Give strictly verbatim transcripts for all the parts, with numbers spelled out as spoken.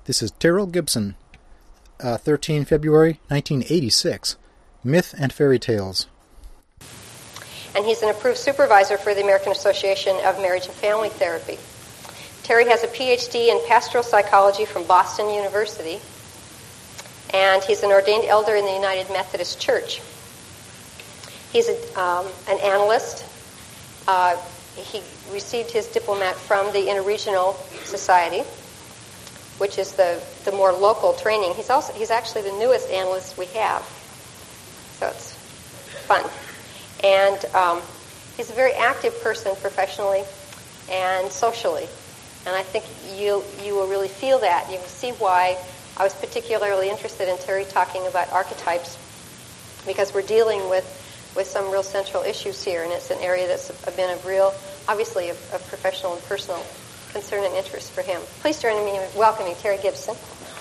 This is Terrell Gibson, uh, thirteen February nineteen eighty-six, Myth and Fairy Tales. And he's an approved supervisor for the American Association of Marriage and Family Therapy. Terry has a P H D in pastoral psychology from Boston University, and he's an ordained elder in the United Methodist Church. He's a, um, an analyst. Uh, he received his diplomat from the Interregional Society, which is the, the more local training. He's also he's actually the newest analyst we have, so it's fun. And um, he's a very active person professionally and socially. And I think you you will really feel that. You will see why I was particularly interested in Terry talking about archetypes, because we're dealing with, with some real central issues here, and it's an area that's been of real, obviously, of, of professional and personal concern and interest for him. Please join me in welcoming Terry Gibson.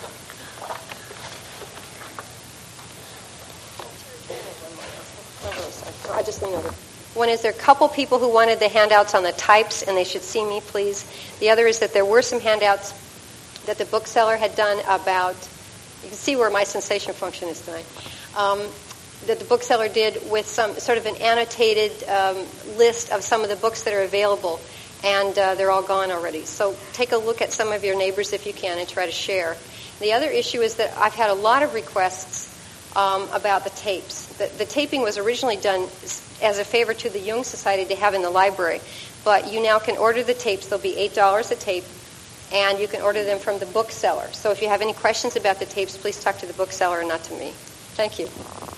I just leaned over. One is there are a couple people who wanted the handouts on the types, and they should see me, please. The other is that there were some handouts that the bookseller had done about, you can see where my sensation function is tonight, um, that the bookseller did with some sort of an annotated um, list of some of the books that are available, and uh, they're all gone already. So take a look at some of your neighbors if you can and try to share. The other issue is that I've had a lot of requests um, about the tapes. The, the taping was originally done as a favor to the Jung Society to have in the library, but you now can order the tapes. They'll be eight dollars a tape, and you can order them from the bookseller. So if you have any questions about the tapes, please talk to the bookseller and not to me. Thank you.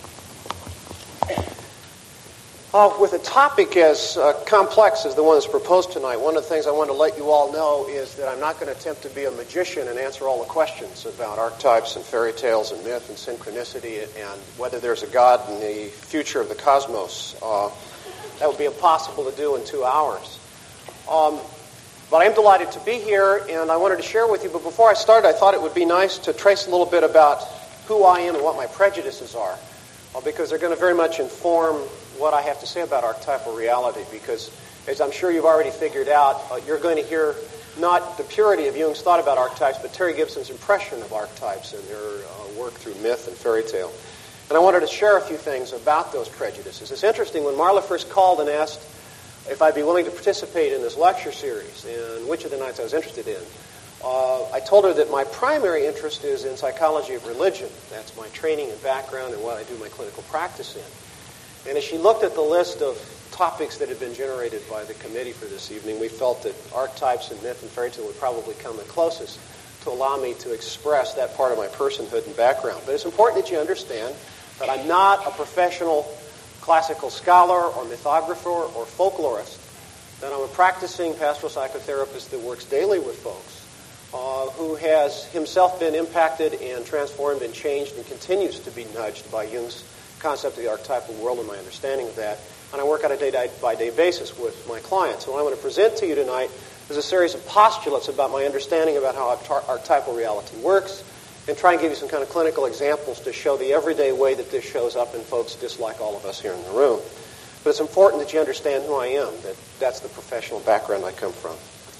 Uh, with a topic as uh, complex as the one that's proposed tonight, one of the things I want to let you all know is that I'm not going to attempt to be a magician and answer all the questions about archetypes and fairy tales and myth and synchronicity and whether there's a God in the future of the cosmos. Uh, that would be impossible to do in two hours. Um, but I am delighted to be here, and I wanted to share with you. But before I started, I thought it would be nice to trace a little bit about who I am and what my prejudices are, uh, because they're going to very much inform what I have to say about archetypal reality, because as I'm sure you've already figured out, uh, you're going to hear not the purity of Jung's thought about archetypes, but Terry Gibson's impression of archetypes and their uh, work through myth and fairy tale. And I wanted to share a few things about those prejudices. It's interesting, when Marla first called and asked if I'd be willing to participate in this lecture series and which of the nights I was interested in, uh, I told her that my primary interest is in psychology of religion. That's my training and background and what I do my clinical practice in. And as she looked at the list of topics that had been generated by the committee for this evening, we felt that archetypes and myth and fairy tale would probably come the closest to allow me to express that part of my personhood and background. But it's important that you understand that I'm not a professional classical scholar or mythographer or folklorist, that I'm a practicing pastoral psychotherapist that works daily with folks, uh, who has himself been impacted and transformed and changed and continues to be nudged by Jung's concept of the archetypal world and my understanding of that. And I work on a day-by-day basis with my clients. So what I want to present to you tonight is a series of postulates about my understanding about how archetypal reality works, and try and give you some kind of clinical examples to show the everyday way that this shows up in folks just like all of us here in the room. But it's important that you understand who I am, that that's the professional background I come from.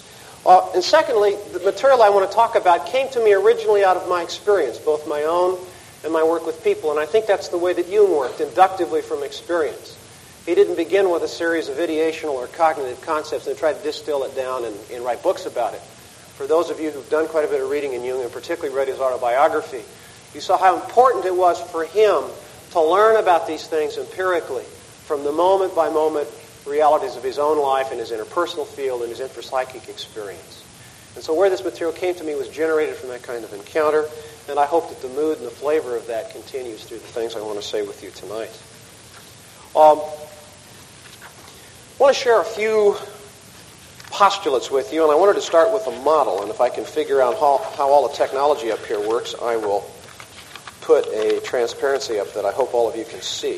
Uh, and secondly, the material I want to talk about came to me originally out of my experience, both my own and my work with people, and I think that's the way that Jung worked, inductively from experience. He didn't begin with a series of ideational or cognitive concepts and try to distill it down and, and write books about it. For those of you who've done quite a bit of reading in Jung, and particularly read his autobiography, you saw how important it was for him to learn about these things empirically, from the moment-by-moment realities of his own life and his interpersonal field and his intrapsychic experience. And so where this material came to me was generated from that kind of encounter, and I hope that the mood and the flavor of that continues through the things I want to say with you tonight. Um, I want to share a few postulates with you, and I wanted to start with a model, and if I can figure out how, how all the technology up here works, I will put a transparency up that I hope all of you can see.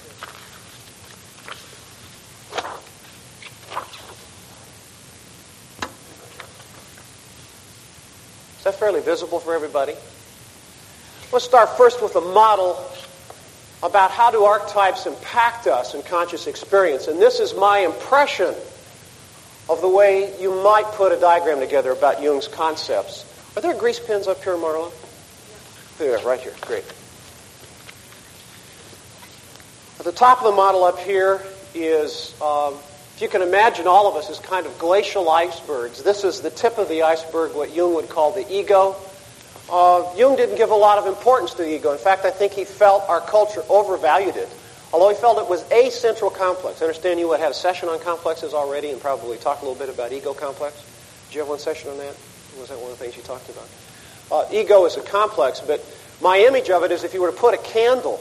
Is that fairly visible for everybody? Let's start first with a model about how do archetypes impact us in conscious experience. And this is my impression of the way you might put a diagram together about Jung's concepts Are there grease pens up here, Marla? There, right here. Great. At the top of the model up here is, um, if you can imagine all of us as kind of glacial icebergs, this is the tip of the iceberg, what Jung would call the ego. Uh, Jung didn't give a lot of importance to the ego. In fact, I think he felt our culture overvalued it, although he felt it was a central complex. I understand you had had a session on complexes already and probably talked a little bit about ego complex. Did you have one session on that? Was that one of the things you talked about? Uh, ego is a complex, but my image of it is if you were to put a candle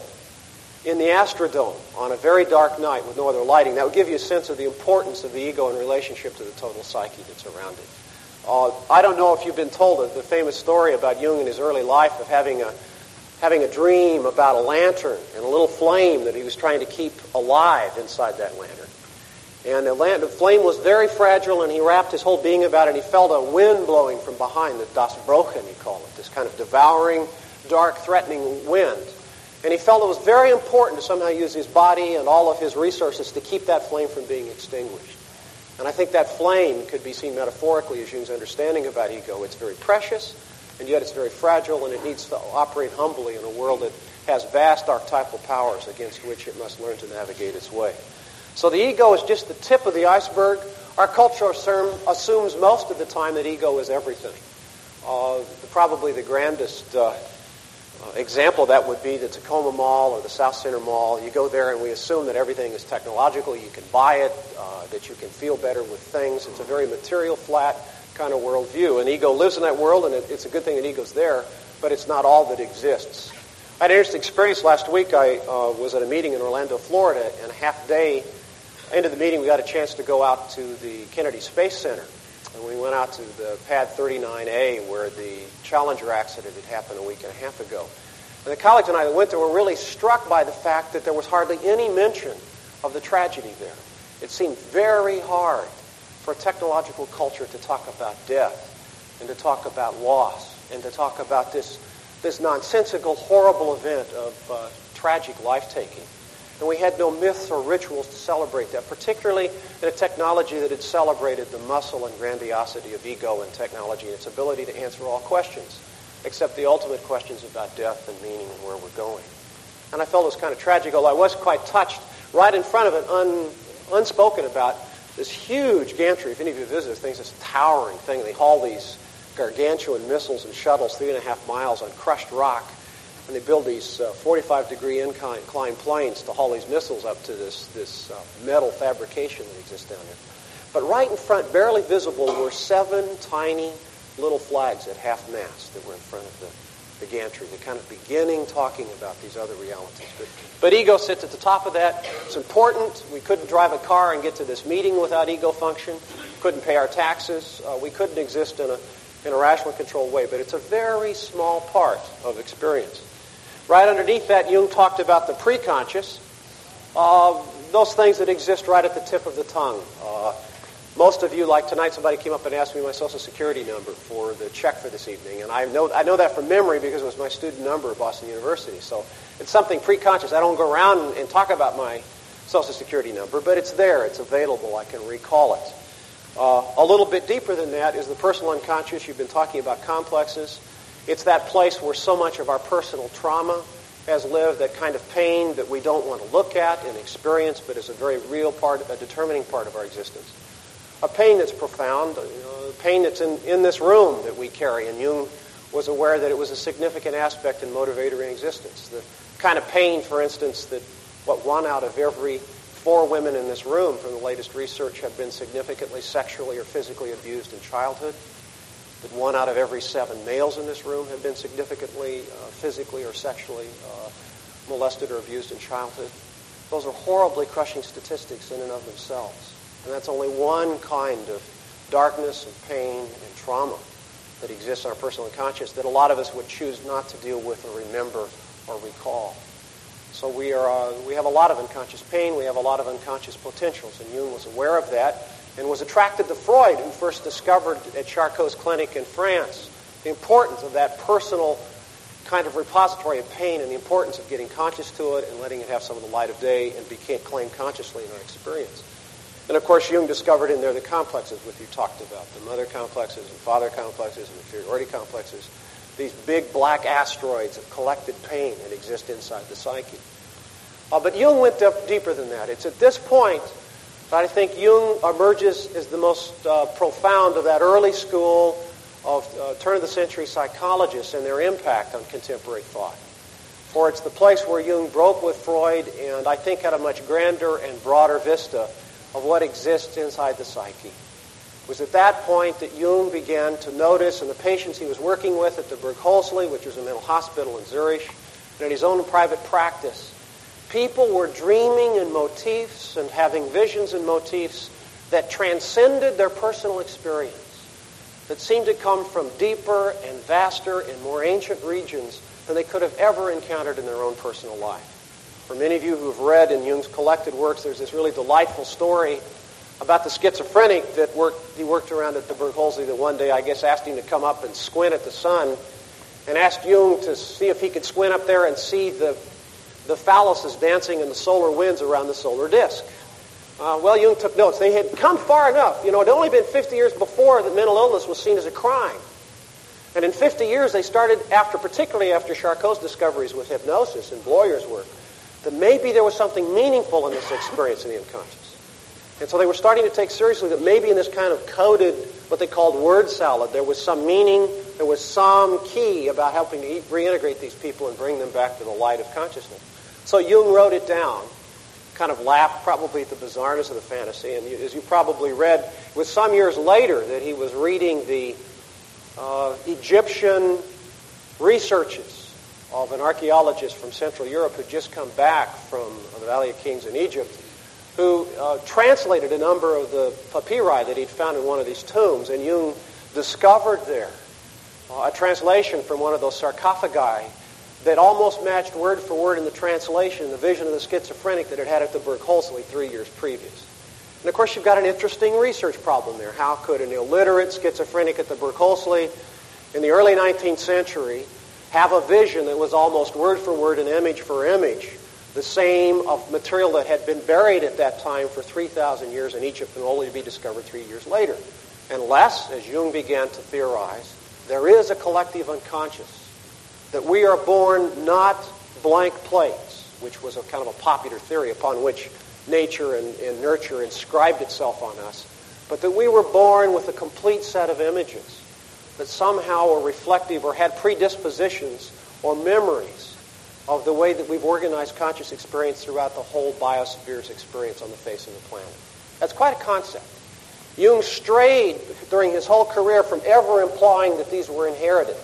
in the Astrodome on a very dark night with no other lighting, that would give you a sense of the importance of the ego in relationship to the total psyche that's around it. Uh, I don't know if you've been told the famous story about Jung in his early life of having a having a dream about a lantern and a little flame that he was trying to keep alive inside that lantern. And the, lan- the flame was very fragile, and he wrapped his whole being about it, and he felt a wind blowing from behind, the Das Brochen, he called it, this kind of devouring, dark, threatening wind. And he felt it was very important to somehow use his body and all of his resources to keep that flame from being extinguished. And I think that flame could be seen metaphorically as Jung's understanding about ego. It's very precious, and yet it's very fragile, and it needs to operate humbly in a world that has vast archetypal powers against which it must learn to navigate its way. So the ego is just the tip of the iceberg. Our culture assumes most of the time that ego is everything. Uh, probably the grandest uh, uh, example of that would be the Tacoma Mall or the South Center Mall. You go there and we assume that everything is technological. You can buy it, uh, that you can feel better with things. It's a very material, flat kind of worldview. And ego lives in that world, and it, it's a good thing that ego's there, but it's not all that exists. I had an interesting experience last week. I uh, was at a meeting in Orlando, Florida, and a half day into the meeting, we got a chance to go out to the Kennedy Space Center. And we went out to the Pad thirty-nine A where the Challenger accident had happened a week and a half ago. And the colleagues and I that went there were really struck by the fact that there was hardly any mention of the tragedy there. It seemed very hard for a technological culture to talk about death and to talk about loss and to talk about this, this nonsensical, horrible event of uh, tragic life-taking. And we had no myths or rituals to celebrate that, particularly in a technology that had celebrated the muscle and grandiosity of ego and technology and its ability to answer all questions, except the ultimate questions about death and meaning and where we're going. And I felt it was kind of tragic, although I was quite touched. Right in front of it, un, unspoken about, this huge gantry. If any of you visit this thing, it's this towering thing. They haul these gargantuan missiles and shuttles three and a half miles on crushed rock. And they build these uh, forty-five degree incline planes to haul these missiles up to this, this uh, metal fabrication that exists down there. But right in front, barely visible, were seven tiny little flags at half mast that were in front of the, the gantry. They're kind of beginning talking about these other realities. But, but ego sits at the top of that. It's important. We couldn't drive a car and get to this meeting without ego function. Couldn't pay our taxes. Uh, we couldn't exist in a, in a rational, controlled way. But it's a very small part of experience. Right underneath that, Jung talked about the preconscious, uh, those things that exist right at the tip of the tongue. Uh, most of you, like tonight, somebody came up and asked me my Social Security number for the check for this evening. And I know I know that from memory because it was my student number at Boston University. So it's something preconscious. I don't go around and, and talk about my Social Security number, but it's there. It's available. I can recall it. Uh, a little bit deeper than that is the personal unconscious. You've been talking about complexes. It's that place where so much of our personal trauma has lived, that kind of pain that we don't want to look at and experience, but is a very real part, a determining part of our existence. A pain that's profound, you know, a pain that's in, in this room that we carry, and Jung was aware that it was a significant aspect and motivator in existence. The kind of pain, for instance, that what one out of every four women in this room from the latest research have been significantly sexually or physically abused in childhood. That one out of every seven males in this room have been significantly uh, physically or sexually uh, molested or abused in childhood. Those are horribly crushing statistics in and of themselves. And that's only one kind of darkness and pain and trauma that exists in our personal unconscious that a lot of us would choose not to deal with or remember or recall. So we are uh, we have a lot of unconscious pain, we have a lot of unconscious potentials, and Jung was aware of that and was attracted to Freud, who first discovered at Charcot's clinic in France the importance of that personal kind of repository of pain and the importance of getting conscious to it and letting it have some of the light of day and be claimed consciously in our experience. And of course, Jung discovered in there the complexes which you talked about, the mother complexes and father complexes and inferiority complexes, these big black asteroids of collected pain that exist inside the psyche. Uh, but Jung went up deeper than that. It's at this point that I think Jung emerges as the most uh, profound of that early school of uh, turn-of-the-century psychologists and their impact on contemporary thought. For it's the place where Jung broke with Freud and I think had a much grander and broader vista of what exists inside the psyche. It was at that point that Jung began to notice in the patients he was working with at the Burghölzli, which was a mental hospital in Zurich, and in his own private practice, people were dreaming in motifs and having visions and motifs that transcended their personal experience, that seemed to come from deeper and vaster and more ancient regions than they could have ever encountered in their own personal life. For many of you who have read in Jung's collected works, there's this really delightful story about the schizophrenic that worked, he worked around at the Burghölzli that one day, I guess, asked him to come up and squint at the sun and asked Jung to see if he could squint up there and see the, the phalluses dancing in the solar winds around the solar disk. Uh, well, Jung took notes. They had come far enough. You know, it had only been fifty years before that mental illness was seen as a crime. And in fifty years, they started, after, particularly after Charcot's discoveries with hypnosis and Bloyer's work, that maybe there was something meaningful in this experience in the unconscious. And so they were starting to take seriously that maybe in this kind of coded, what they called word salad, there was some meaning, there was some key about helping to eat, reintegrate these people and bring them back to the light of consciousness. So Jung wrote it down, kind of laughed probably at the bizarreness of the fantasy. And as you probably read, it was some years later that he was reading the uh, Egyptian researches of an archaeologist from Central Europe who'd just come back from the Valley of Kings in Egypt, who uh, translated a number of the papyri that he'd found in one of these tombs. And Jung discovered there uh, a translation from one of those sarcophagi that almost matched word for word in the translation the vision of the schizophrenic that had had at the Burghölzli three years previous. And of course, you've got an interesting research problem there. How could an illiterate schizophrenic at the Burghölzli in the early nineteenth century have a vision that was almost word for word and image for image, the same of material that had been buried at that time for three thousand years in Egypt and only to be discovered three years later? Unless, as Jung began to theorize, there is a collective unconscious, that we are born not blank plates, which was a kind of a popular theory upon which nature and, and nurture inscribed itself on us, but that we were born with a complete set of images that somehow were reflective or had predispositions or memories of the way that we've organized conscious experience throughout the whole biosphere's experience on the face of the planet. That's quite a concept. Jung strayed during his whole career from ever implying that these were inherited.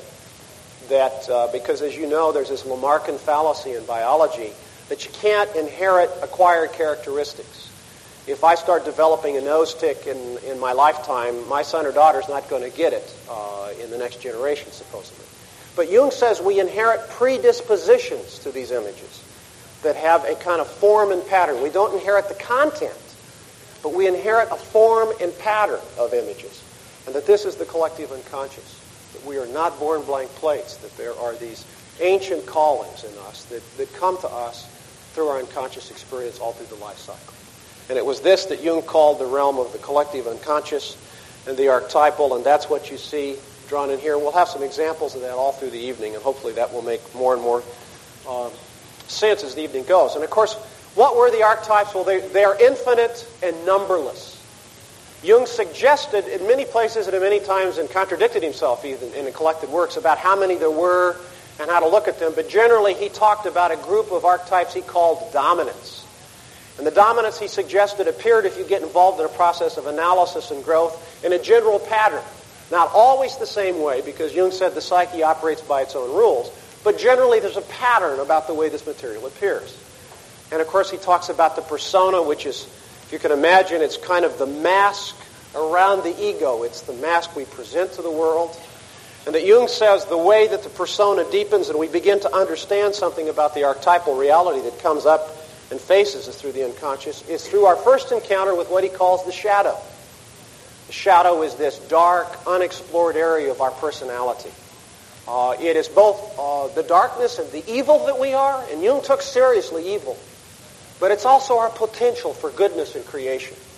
That uh, because, as you know, there's this Lamarckian fallacy in biology that you can't inherit acquired characteristics. If I start developing a nose tick in, in my lifetime, my son or daughter's not going to get it uh, in the next generation, supposedly. But Jung says we inherit predispositions to these images that have a kind of form and pattern. We don't inherit the content, but we inherit a form and pattern of images. And that this is the collective unconscious. That we are not born blank plates, that there are these ancient callings in us that, that come to us through our unconscious experience all through the life cycle. And it was this that Jung called the realm of the collective unconscious and the archetypal, and that's what you see drawn in here. And we'll have some examples of that all through the evening, and hopefully that will make more and more uh, sense as the evening goes. And of course, what were the archetypes? Well, they, they are infinite and numberless. Jung suggested in many places and at many times, and contradicted himself even in the collected works, about how many there were and how to look at them. But generally, he talked about a group of archetypes he called dominants. And the dominants, he suggested, appeared, if you get involved in a process of analysis and growth, in a general pattern. Not always the same way, because Jung said the psyche operates by its own rules, but generally there's a pattern about the way this material appears. And of course, he talks about the persona, which is, if you can imagine, it's kind of the mask around the ego. It's the mask we present to the world. And that Jung says the way that the persona deepens and we begin to understand something about the archetypal reality that comes up and faces us through the unconscious is through our first encounter with what he calls the shadow. The shadow is this dark, unexplored area of our personality. Uh, it is both uh, the darkness and the evil that we are, and Jung took seriously evil, but it's also our potential for goodness and creation.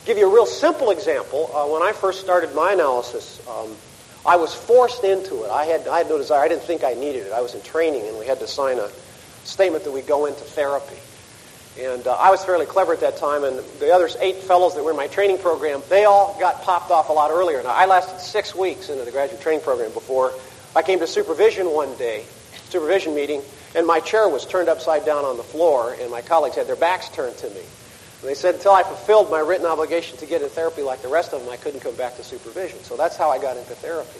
give you a real simple example. Uh, when I first started my analysis, um, I was forced into it. I had, I had no desire. I didn't think I needed it. I was in training, and we had to sign a statement that we go into therapy. And uh, I was fairly clever at that time, and the other eight fellows that were in my training program, they all got popped off a lot earlier. Now, I lasted six weeks into the graduate training program before I came to supervision one day, supervision meeting, and my chair was turned upside down on the floor, and my colleagues had their backs turned to me. And they said until I fulfilled my written obligation to get into therapy like the rest of them, I couldn't come back to supervision. So that's how I got into therapy.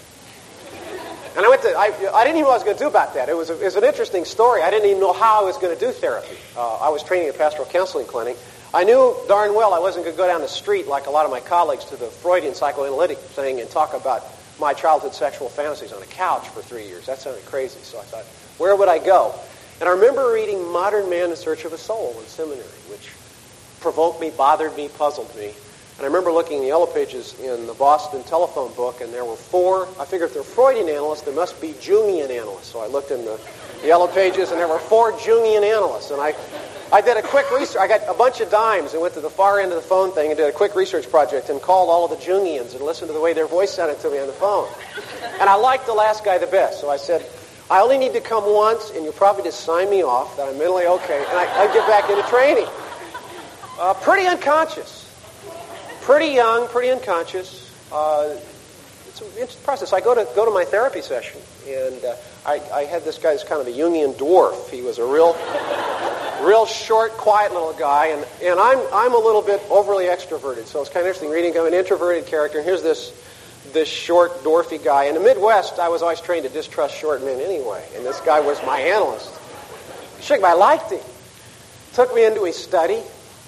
And I went to, I, I didn't even know what I was going to do about that. It was, a, it was an interesting story. I didn't even know how I was going to do therapy. Uh, I was training at a pastoral counseling clinic. I knew darn well I wasn't going to go down the street like a lot of my colleagues to the Freudian psychoanalytic thing and talk about my childhood sexual fantasies on a couch for three years. That sounded crazy. So I thought, where would I go? And I remember reading Modern Man in Search of a Soul in seminary, which provoked me, bothered me, puzzled me. And I remember looking in the yellow pages in the Boston telephone book, and there were four. I figured if they're Freudian analysts, there must be Jungian analysts. So I looked in the, the yellow pages, and there were four Jungian analysts. And I, I did a quick research. I got a bunch of dimes and went to the far end of the phone thing and did a quick research project and called all of the Jungians and listened to the way their voice sounded to me on the phone. And I liked the last guy the best. So I said, I only need to come once, and you'll probably just sign me off that I'm mentally okay, and I, I get back into training. Uh, pretty unconscious. Pretty young, pretty unconscious. Uh, it's an interesting process. I go to go to my therapy session, and uh, I, I had this guy who's kind of a Jungian dwarf. He was a real, real short, quiet little guy, and, and I'm I'm a little bit overly extroverted, so it's kind of interesting reading. I'm an introverted character, and here's this this short, dwarfy guy. In the Midwest, I was always trained to distrust short men anyway, and this guy was my analyst. Shit, I liked him. Took me into his study.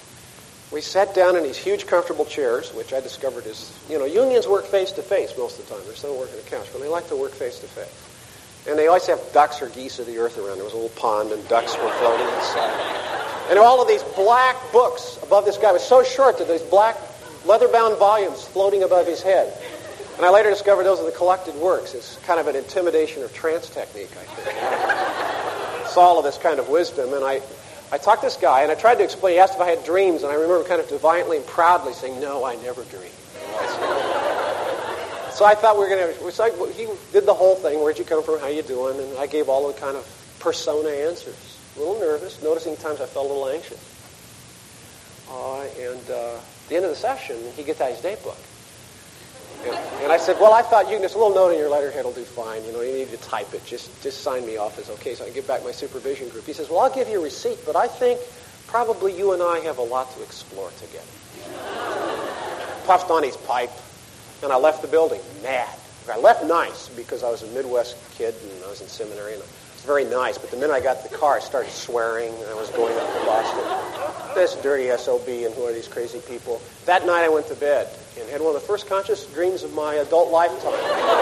We sat down in these huge, comfortable chairs, which I discovered is, you know, Jungians work face-to-face most of the time. They don't work on a couch, but they like to work face-to-face. And they always have ducks or geese of the earth around. There was a little pond, and ducks were floating inside. And all of these black books above this guy. It was so short that these black, leather-bound volumes floating above his head. And I later discovered those are the collected works. It's kind of an intimidation or trance technique, I think. It's all of this kind of wisdom, and I... I talked to this guy, and I tried to explain. He asked if I had dreams, and I remember kind of defiantly and proudly saying, no, I never dream. So I thought we were going to... So he did the whole thing, where'd you come from, how you doing, and I gave all the kind of persona answers. A little nervous, noticing times I felt a little anxious. Uh, and uh, at the end of the session, he gets out his date book. And, and I said, well, I thought you can just a little note in your letterhead will do fine. You know, you need to type it. Just just sign me off as okay so I can get back my supervision group. He says, well, I'll give you a receipt, but I think probably you and I have a lot to explore together. Puffed on his pipe, and I left the building mad. I left nice because I was a Midwest kid and I was in seminary, and it was very nice. But the minute I got in the car, I started swearing, and I was going up to Boston. This dirty S O B, and who are these crazy people? That night I went to bed and had one of the first conscious dreams of my adult lifetime.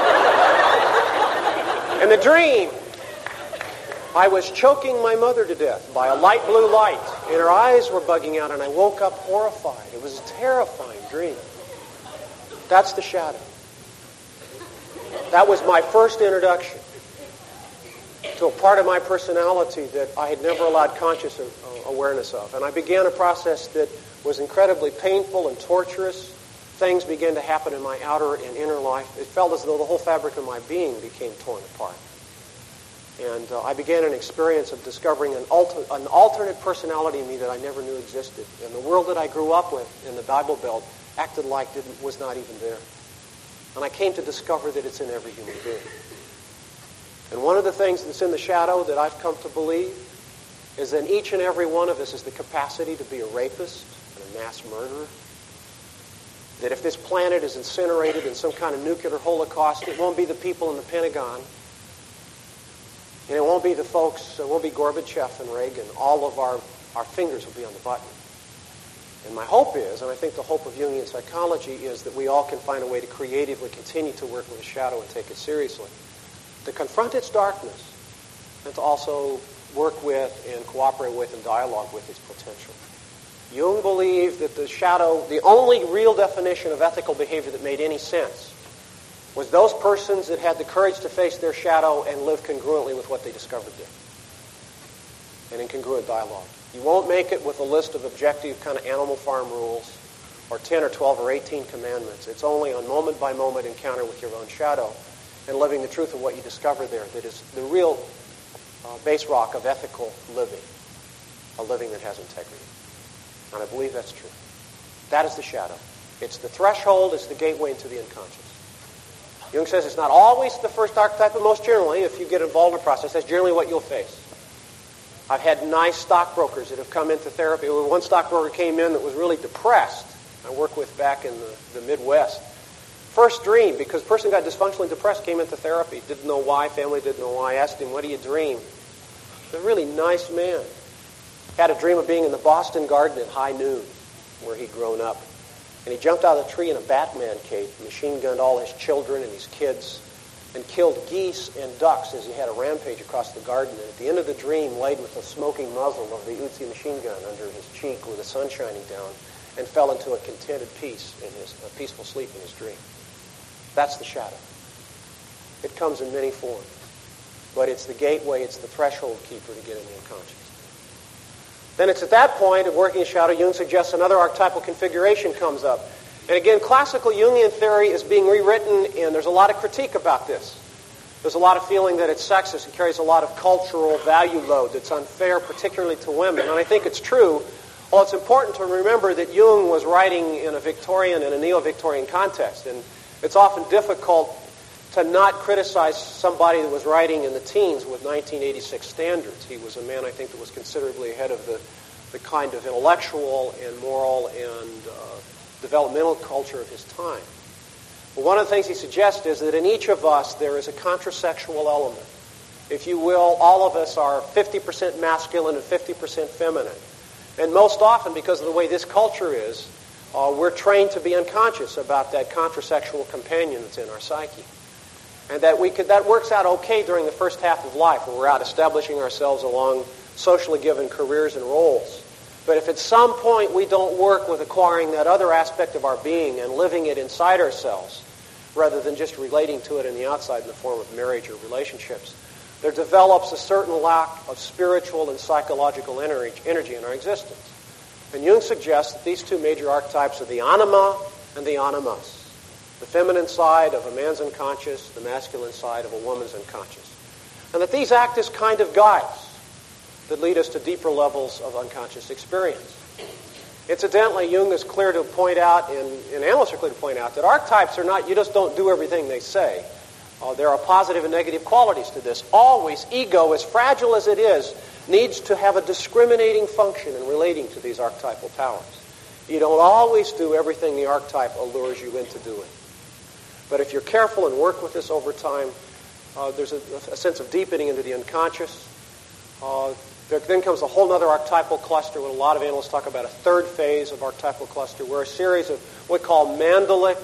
And the dream, I was choking my mother to death by a light blue light, and her eyes were bugging out, and I woke up horrified. It was a terrifying dream. That's the shadow. That was my first introduction to a part of my personality that I had never allowed conscious awareness of. And I began a process that was incredibly painful and torturous. Things began to happen in my outer and inner life. It felt as though the whole fabric of my being became torn apart. And uh, I began an experience of discovering an, alter, an alternate personality in me that I never knew existed. And the world that I grew up with in the Bible Belt acted like didn't, was not even there. And I came to discover that it's in every human being. And one of the things that's in the shadow that I've come to believe is that each and every one of us has the capacity to be a rapist and a mass murderer. That if this planet is incinerated in some kind of nuclear holocaust, it won't be the people in the Pentagon. And it won't be the folks, it won't be Gorbachev and Reagan. All of our, our fingers will be on the button. And my hope is, and I think the hope of Jungian psychology is that we all can find a way to creatively continue to work with the shadow and take it seriously. To confront its darkness and to also work with and cooperate with and dialogue with its potential. Jung believed that the shadow, the only real definition of ethical behavior that made any sense was those persons that had the courage to face their shadow and live congruently with what they discovered there. And in congruent dialogue. You won't make it with a list of objective kind of Animal Farm rules or ten or twelve or eighteen commandments. It's only on moment-by-moment encounter with your own shadow and living the truth of what you discover there that is the real uh, base rock of ethical living, a living that has integrity. And I believe that's true. That is the shadow. It's the threshold, it's the gateway into the unconscious. Jung says it's not always the first archetype, but most generally, if you get involved in the process, that's generally what you'll face. I've had nice stockbrokers that have come into therapy. One stockbroker came in that was really depressed. I worked with back in the, the Midwest. First dream, because the person got dysfunctionally depressed, came into therapy. Didn't know why, family didn't know why. Asked him, what do you dream? He's a really nice man. Had a dream of being in the Boston Garden at high noon, where he'd grown up. And he jumped out of the tree in a Batman cape, machine-gunned all his children and his kids, and killed geese and ducks as he had a rampage across the garden. And at the end of the dream, laid with the smoking muzzle of the Uzi machine gun under his cheek with the sun shining down, and fell into a contented peace in his a peaceful sleep in his dream. That's the shadow. It comes in many forms, but it's the gateway, it's the threshold keeper to get in the unconscious. Then it's at that point of working in shadow, Jung suggests another archetypal configuration comes up. And again, classical Jungian theory is being rewritten, and there's a lot of critique about this. There's a lot of feeling that it's sexist. It carries a lot of cultural value load that's unfair, particularly to women. And I think it's true. Well, it's important to remember that Jung was writing in a Victorian and a neo-Victorian context, and it's often difficult to not criticize somebody that was writing in the teens with nineteen eighty-six standards. He was a man, I think, that was considerably ahead of the, the kind of intellectual and moral and uh, developmental culture of his time. But one of the things he suggests is that in each of us there is a contrasexual element. If you will, all of us are fifty percent masculine and fifty percent feminine. And most often, because of the way this culture is, uh, we're trained to be unconscious about that contrasexual companion that's in our psyche. And that we could, that works out okay during the first half of life when we're out establishing ourselves along socially given careers and roles. But if at some point we don't work with acquiring that other aspect of our being and living it inside ourselves, rather than just relating to it in the outside in the form of marriage or relationships, there develops a certain lack of spiritual and psychological energy in our existence. And Jung suggests that these two major archetypes are the anima and the animus. The feminine side of a man's unconscious, the masculine side of a woman's unconscious. And that these act as kind of guides that lead us to deeper levels of unconscious experience. Incidentally, Jung is clear to point out, and, and analysts are clear to point out, that archetypes are not, you just don't do everything they say. Uh, there are positive and negative qualities to this. Always, ego, as fragile as it is, needs to have a discriminating function in relating to these archetypal powers. You don't always do everything the archetype allures you into doing. But if you're careful and work with this over time, uh, there's a, a sense of deepening into the unconscious. Uh, there then comes a whole other archetypal cluster, what a lot of analysts talk about a third phase of archetypal cluster, where a series of what we call mandalic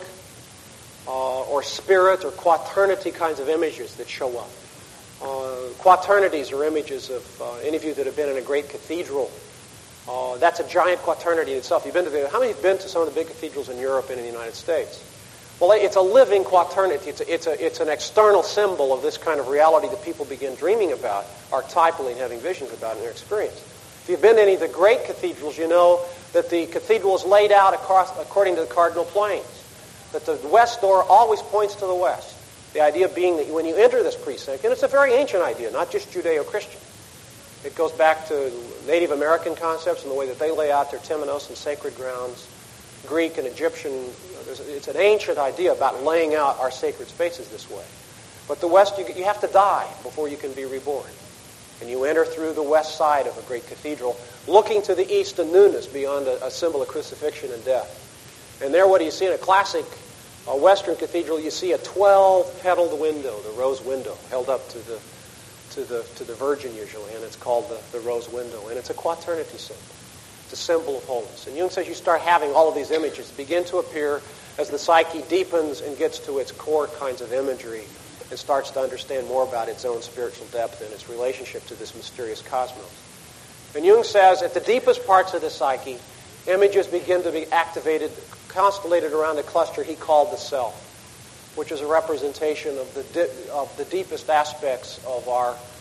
uh, or spirit or quaternity kinds of images that show up. Uh, quaternities are images of uh, any of you that have been in a great cathedral. Uh, that's a giant quaternity in itself. You've been to the, how many have been to some of the big cathedrals in Europe and in the United States? Well, it's a living quaternity. It's, a, it's, a, it's an external symbol of this kind of reality that people begin dreaming about, archetypally, and having visions about in their experience. If you've been to any of the great cathedrals, you know that the cathedral is laid out across, according to the cardinal planes, that the west door always points to the west. The idea being that when you enter this precinct, and it's a very ancient idea, not just Judeo-Christian. It goes back to Native American concepts and the way that they lay out their temenos and sacred grounds, Greek and Egyptian. It's an ancient idea about laying out our sacred spaces this way. But the West, you, you have to die before you can be reborn. And you enter through the west side of a great cathedral, looking to the east and newness beyond a, a symbol of crucifixion and death. And there, what do you see in a classic a Western cathedral? You see a twelve-petaled window, the rose window, held up to the to the to the Virgin usually, and it's called the, the rose window. And it's a quaternity symbol. It's a symbol of wholeness. And Jung says you start having all of these images begin to appear as the psyche deepens and gets to its core kinds of imagery and starts to understand more about its own spiritual depth and its relationship to this mysterious cosmos. And Jung says at the deepest parts of the psyche, images begin to be activated, constellated around a cluster he called the self, which is a representation of the di- of the deepest aspects of our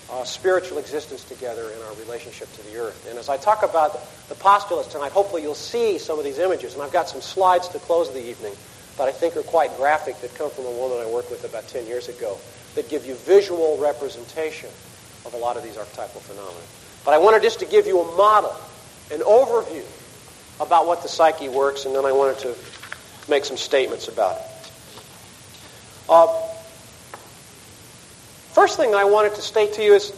uh, spiritual existence together in our relationship to the earth. And as I talk about the postulates tonight, hopefully you'll see some of these images. And I've got some slides to close the evening that I think are quite graphic that come from a woman I worked with about ten years ago that give you visual representation of a lot of these archetypal phenomena. But I wanted just to give you a model, an overview about what the psyche works, and then I wanted to make some statements about it. Uh, first thing I wanted to state to you is,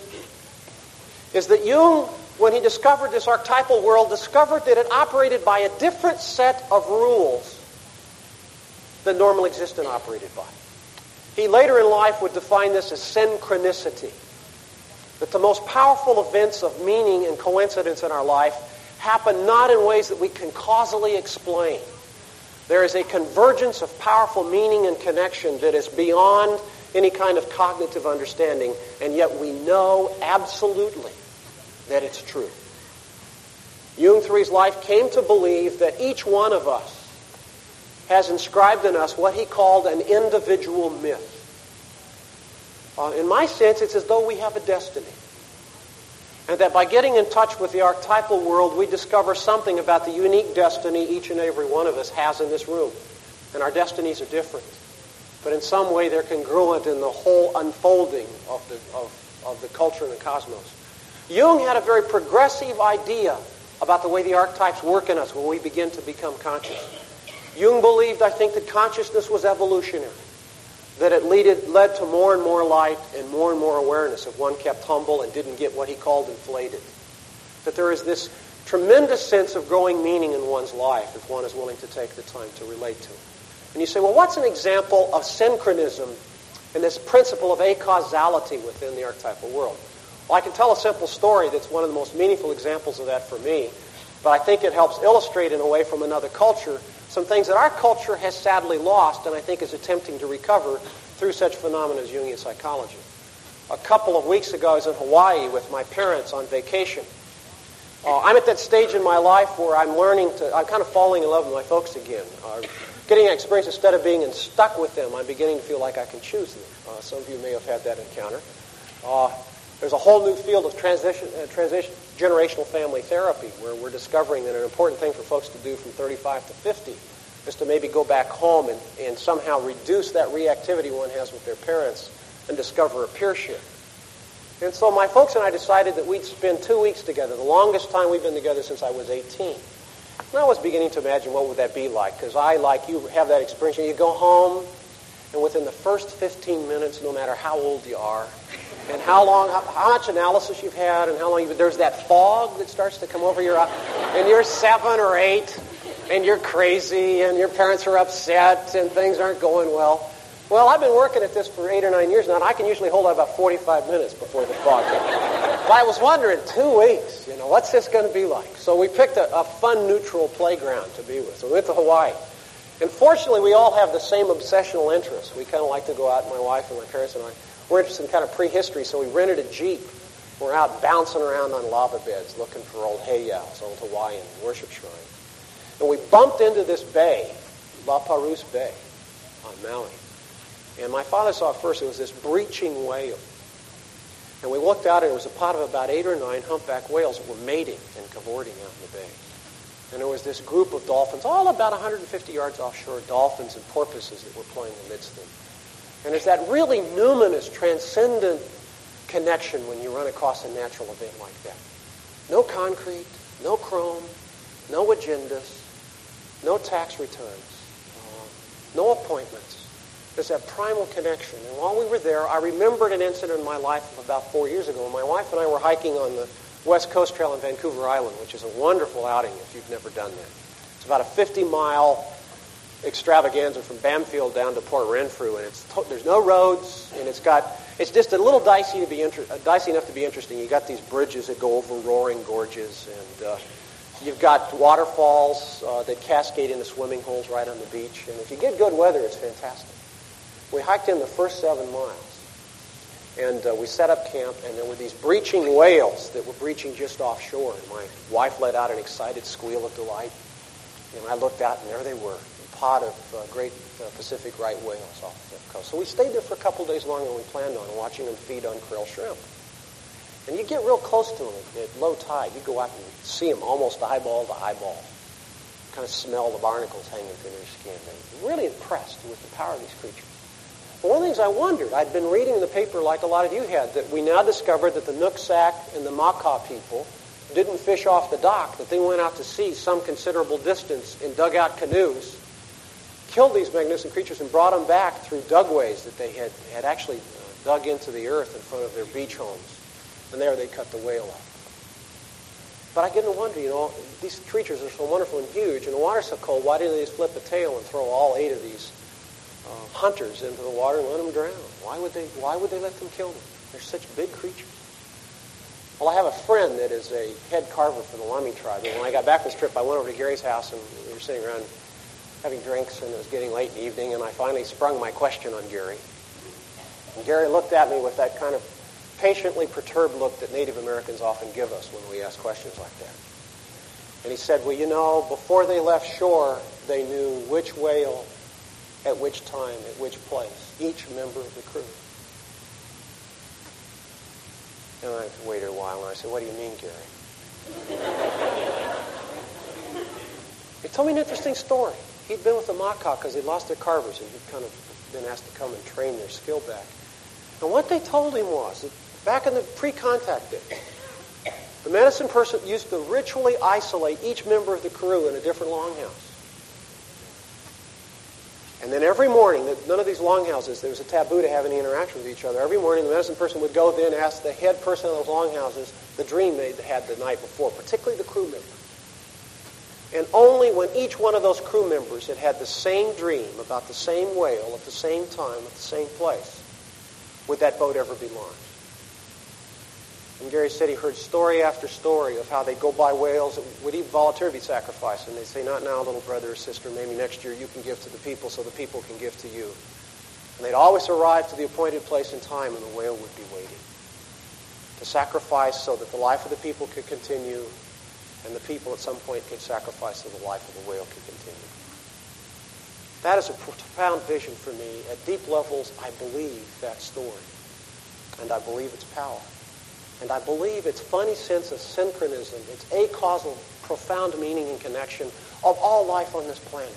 is that Jung, when he discovered this archetypal world, discovered that it operated by a different set of rules than normal existence operated by. He later in life would define this as synchronicity. That the most powerful events of meaning and coincidence in our life happen not in ways that we can causally explain. There is a convergence of powerful meaning and connection that is beyond any kind of cognitive understanding, and yet we know absolutely that it's true. Jung, through his life, came to believe that each one of us has inscribed in us what he called an individual myth. Uh, in my sense, it's as though we have a destiny. And that by getting in touch with the archetypal world, we discover something about the unique destiny each and every one of us has in this room. And our destinies are different. But in some way, they're congruent in the whole unfolding of the, of, of the culture and the cosmos. Jung had a very progressive idea about the way the archetypes work in us when we begin to become conscious. Jung believed, I think, that consciousness was evolutionary, that it leaded, led to more and more light and more and more awareness if one kept humble and didn't get what he called inflated. That there is this tremendous sense of growing meaning in one's life if one is willing to take the time to relate to it. And you say, well, what's an example of synchronism and this principle of acausality within the archetypal world? Well, I can tell a simple story that's one of the most meaningful examples of that for me, but I think it helps illustrate in a way from another culture some things that our culture has sadly lost and I think is attempting to recover through such phenomena as Jungian psychology. A couple of weeks ago, I was in Hawaii with my parents on vacation. Uh, I'm at that stage in my life where I'm learning to, I'm kind of falling in love with my folks again. Uh, getting an experience, instead of being stuck with them, I'm beginning to feel like I can choose them. Uh, some of you may have had that encounter. Uh, there's a whole new field of transition, uh, transition, generational family therapy where we're discovering that an important thing for folks to do from thirty-five to fifty is to maybe go back home and, and somehow reduce that reactivity one has with their parents and discover a peership. And so my folks and I decided that we'd spend two weeks together, the longest time we've been together since I was eighteen. And I was beginning to imagine what would that be like, because I, like you, have that experience. You go home, and within the first fifteen minutes, no matter how old you are, and how long, how, how much analysis you've had, and how long you've, there's that fog that starts to come over your eye, and you're seven or eight, and you're crazy, and your parents are upset, and things aren't going well. Well, I've been working at this for eight or nine years now, and I can usually hold out about forty-five minutes before the fog comes. But I was wondering, two weeks, you know, what's this going to be like? So we picked a, a fun, neutral playground to be with. So we went to Hawaii. And fortunately, we all have the same obsessional interests. We kind of like to go out, my wife and my parents and I. We're interested in kind of prehistory, so we rented a Jeep. We're out bouncing around on lava beds looking for old heiaus, old Hawaiian worship shrines. And we bumped into this bay, La Perouse Bay, on Maui. And my father saw first, it was this breaching whale. And we looked out, and it was a pod of about eight or nine humpback whales that were mating and cavorting out in the bay. And there was this group of dolphins, all about one hundred fifty yards offshore, dolphins and porpoises that were playing amidst them. And there's that really numinous, transcendent connection when you run across a natural event like that. No concrete, no chrome, no agendas, no tax returns, uh, no appointments. There's that primal connection. And while we were there, I remembered an incident in my life of about four years ago when my wife and I were hiking on the West Coast Trail in Vancouver Island, which is a wonderful outing if you've never done that. It's about a fifty-mile extravaganza from Bamfield down to Port Renfrew, and it's to- there's no roads, and it's got it's just a little dicey to be inter- uh, dicey enough to be interesting. You got these bridges that go over roaring gorges, and uh, you've got waterfalls uh, that cascade into swimming holes right on the beach. And if you get good weather, it's fantastic. We hiked in the first seven miles, and uh, we set up camp, and there were these breaching whales that were breaching just offshore. And my wife let out an excited squeal of delight, and I looked out, and there they were, a pod of uh, great uh, Pacific right whales off the coast. So we stayed there for a couple days longer than we planned on, watching them feed on krill shrimp. And you get real close to them at, at low tide. You go out and see them almost eyeball to eyeball. Kind of smell the barnacles hanging through their skin. I'm really impressed with the power of these creatures. But one of the things I wondered, I'd been reading in the paper like a lot of you had, that we now discovered that the Nooksack and the Makah people didn't fish off the dock, that they went out to sea some considerable distance in dugout canoes, killed these magnificent creatures, and brought them back through dugways that they had, had actually dug into the earth in front of their beach homes. And there they cut the whale up. But I get to wonder, you know, these creatures are so wonderful and huge, and the water's so cold, why didn't they just flip a tail and throw all eight of these uh, hunters into the water and let them drown? Why would they, why would they let them kill them? They're such big creatures. Well, I have a friend that is a head carver for the Lummi tribe. And when I got back from this trip, I went over to Gary's house, and we were sitting around having drinks, and it was getting late in the evening, and I finally sprung my question on Gary. And Gary looked at me with that kind of patiently perturbed look that Native Americans often give us when we ask questions like that. And he said, well, you know, before they left shore, they knew which whale, at which time, at which place, each member of the crew. And I waited a while, and I said, what do you mean, Gary? He told me an interesting story. He'd been with the Makah because they'd lost their carvers, and he'd kind of been asked to come and train their skill back. And what they told him was that back in the pre-contact days, the medicine person used to ritually isolate each member of the crew in a different longhouse. And then every morning, none of these longhouses, there was a taboo to have any interaction with each other. Every morning, the medicine person would go then ask the head person of those longhouses the dream they had the night before, particularly the crew members. And only when each one of those crew members had had the same dream about the same whale at the same time, at the same place, would that boat ever be launched. And Gary said he heard story after story of how they'd go by whales that would even voluntarily be sacrificed. And they'd say, not now, little brother or sister, maybe next year you can give to the people so the people can give to you. And they'd always arrive to the appointed place and time, and the whale would be waiting to sacrifice so that the life of the people could continue, and the people at some point could sacrifice so the life of the whale could continue. That is a profound vision for me. At deep levels, I believe that story, and I believe its power. And I believe its funny sense of synchronism, its acausal, profound meaning and connection of all life on this planet.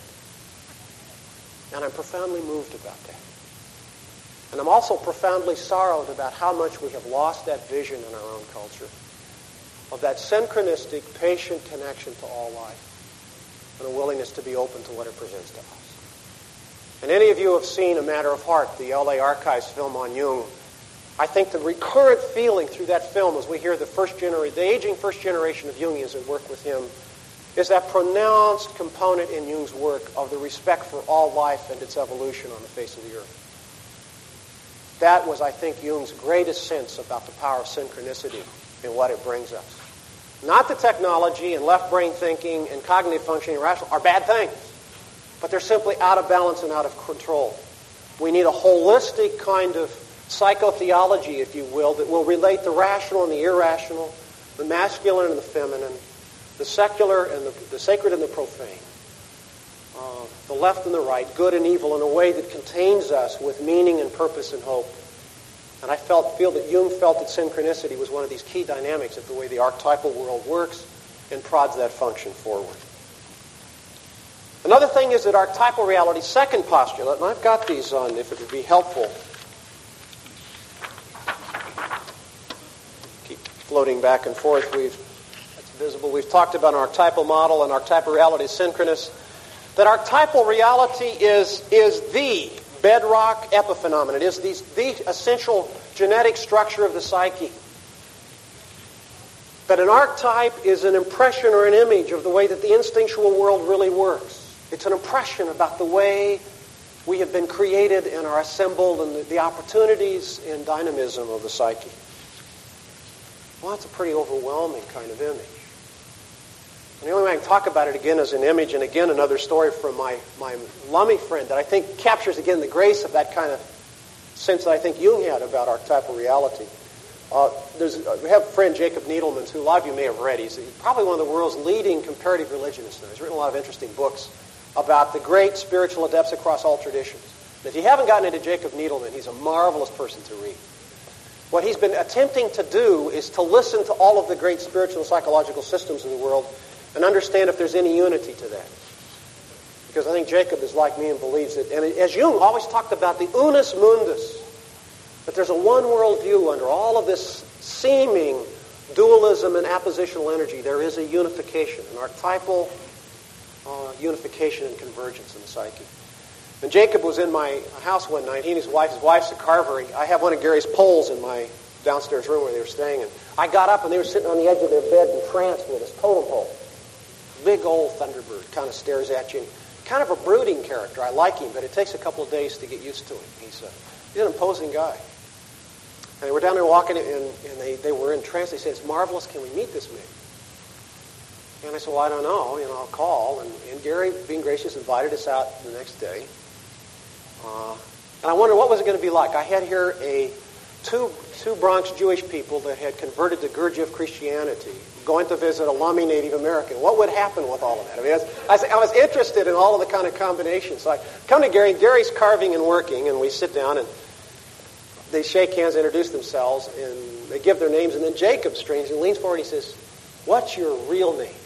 And I'm profoundly moved about that. And I'm also profoundly sorrowed about how much we have lost that vision in our own culture, of that synchronistic, patient connection to all life, and a willingness to be open to what it presents to us. And any of you have seen A Matter of Heart, the L A Archives film on Jung. I think the recurrent feeling through that film as we hear the first generation, the aging first generation of Jungians that work with him, is that pronounced component in Jung's work of the respect for all life and its evolution on the face of the earth. That was, I think, Jung's greatest sense about the power of synchronicity and what it brings us. Not that technology and left brain thinking and cognitive functioning and rational are bad things, but they're simply out of balance and out of control. We need a holistic kind of psychotheology, if you will, that will relate the rational and the irrational, the masculine and the feminine, the secular and the, the sacred and the profane, uh, the left and the right, good and evil, in a way that contains us with meaning and purpose and hope. And I felt feel that Jung felt that synchronicity was one of these key dynamics of the way the archetypal world works and prods that function forward. Another thing is that archetypal reality, second postulate, and I've got these on if it would be helpful. Floating back and forth, we've it's visible. We've talked about an archetypal model, and archetypal reality is synchronous. That archetypal reality is is the bedrock epiphenomenon. It is the, the essential genetic structure of the psyche. That an archetype is an impression or an image of the way that the instinctual world really works. It's an impression about the way we have been created and are assembled, and the, the opportunities and dynamism of the psyche. Well, that's a pretty overwhelming kind of image. And the only way I can talk about it again is an image, and again another story from my, my Lummi friend that I think captures again the grace of that kind of sense that I think Jung had about archetypal reality. Uh, there's, uh, we have a friend, Jacob Needlemans, who a lot of you may have read. He's probably one of the world's leading comparative religionists now. He's written a lot of interesting books about the great spiritual adepts across all traditions. And if you haven't gotten into Jacob Needleman, he's a marvelous person to read. What he's been attempting to do is to listen to all of the great spiritual and psychological systems of the world and understand if there's any unity to that. Because I think Jacob is like me and believes it. And as Jung always talked about the unus mundus, that there's a one world view under all of this seeming dualism and appositional energy. There is a unification, an archetypal uh, unification and convergence in the psyche. And Jacob was in my house one night. He and his wife, his wife's a carver. I have one of Gary's poles in my downstairs room where they were staying. And I got up and they were sitting on the edge of their bed entranced with this totem pole. Big old Thunderbird kind of stares at you. Kind of a brooding character. I like him, but it takes a couple of days to get used to him. He's, a, he's an imposing guy. And they were down there walking, and, and they, they were entranced. They said, "It's marvelous. Can we meet this man?" And I said, "Well, I don't know. You know, I'll call." And, and Gary, being gracious, invited us out the next day. Uh, and I wondered what was it going to be like. I had here a two two Bronx Jewish people that had converted to Gurdjieff Christianity, going to visit a Lummi Native American. What would happen with all of that? I mean, I was, I was interested in all of the kind of combinations. So I come to Gary. Gary's carving and working, and we sit down, and they shake hands, introduce themselves, and they give their names. And then Jacob, strangely, leans forward and he says, "What's your real name?"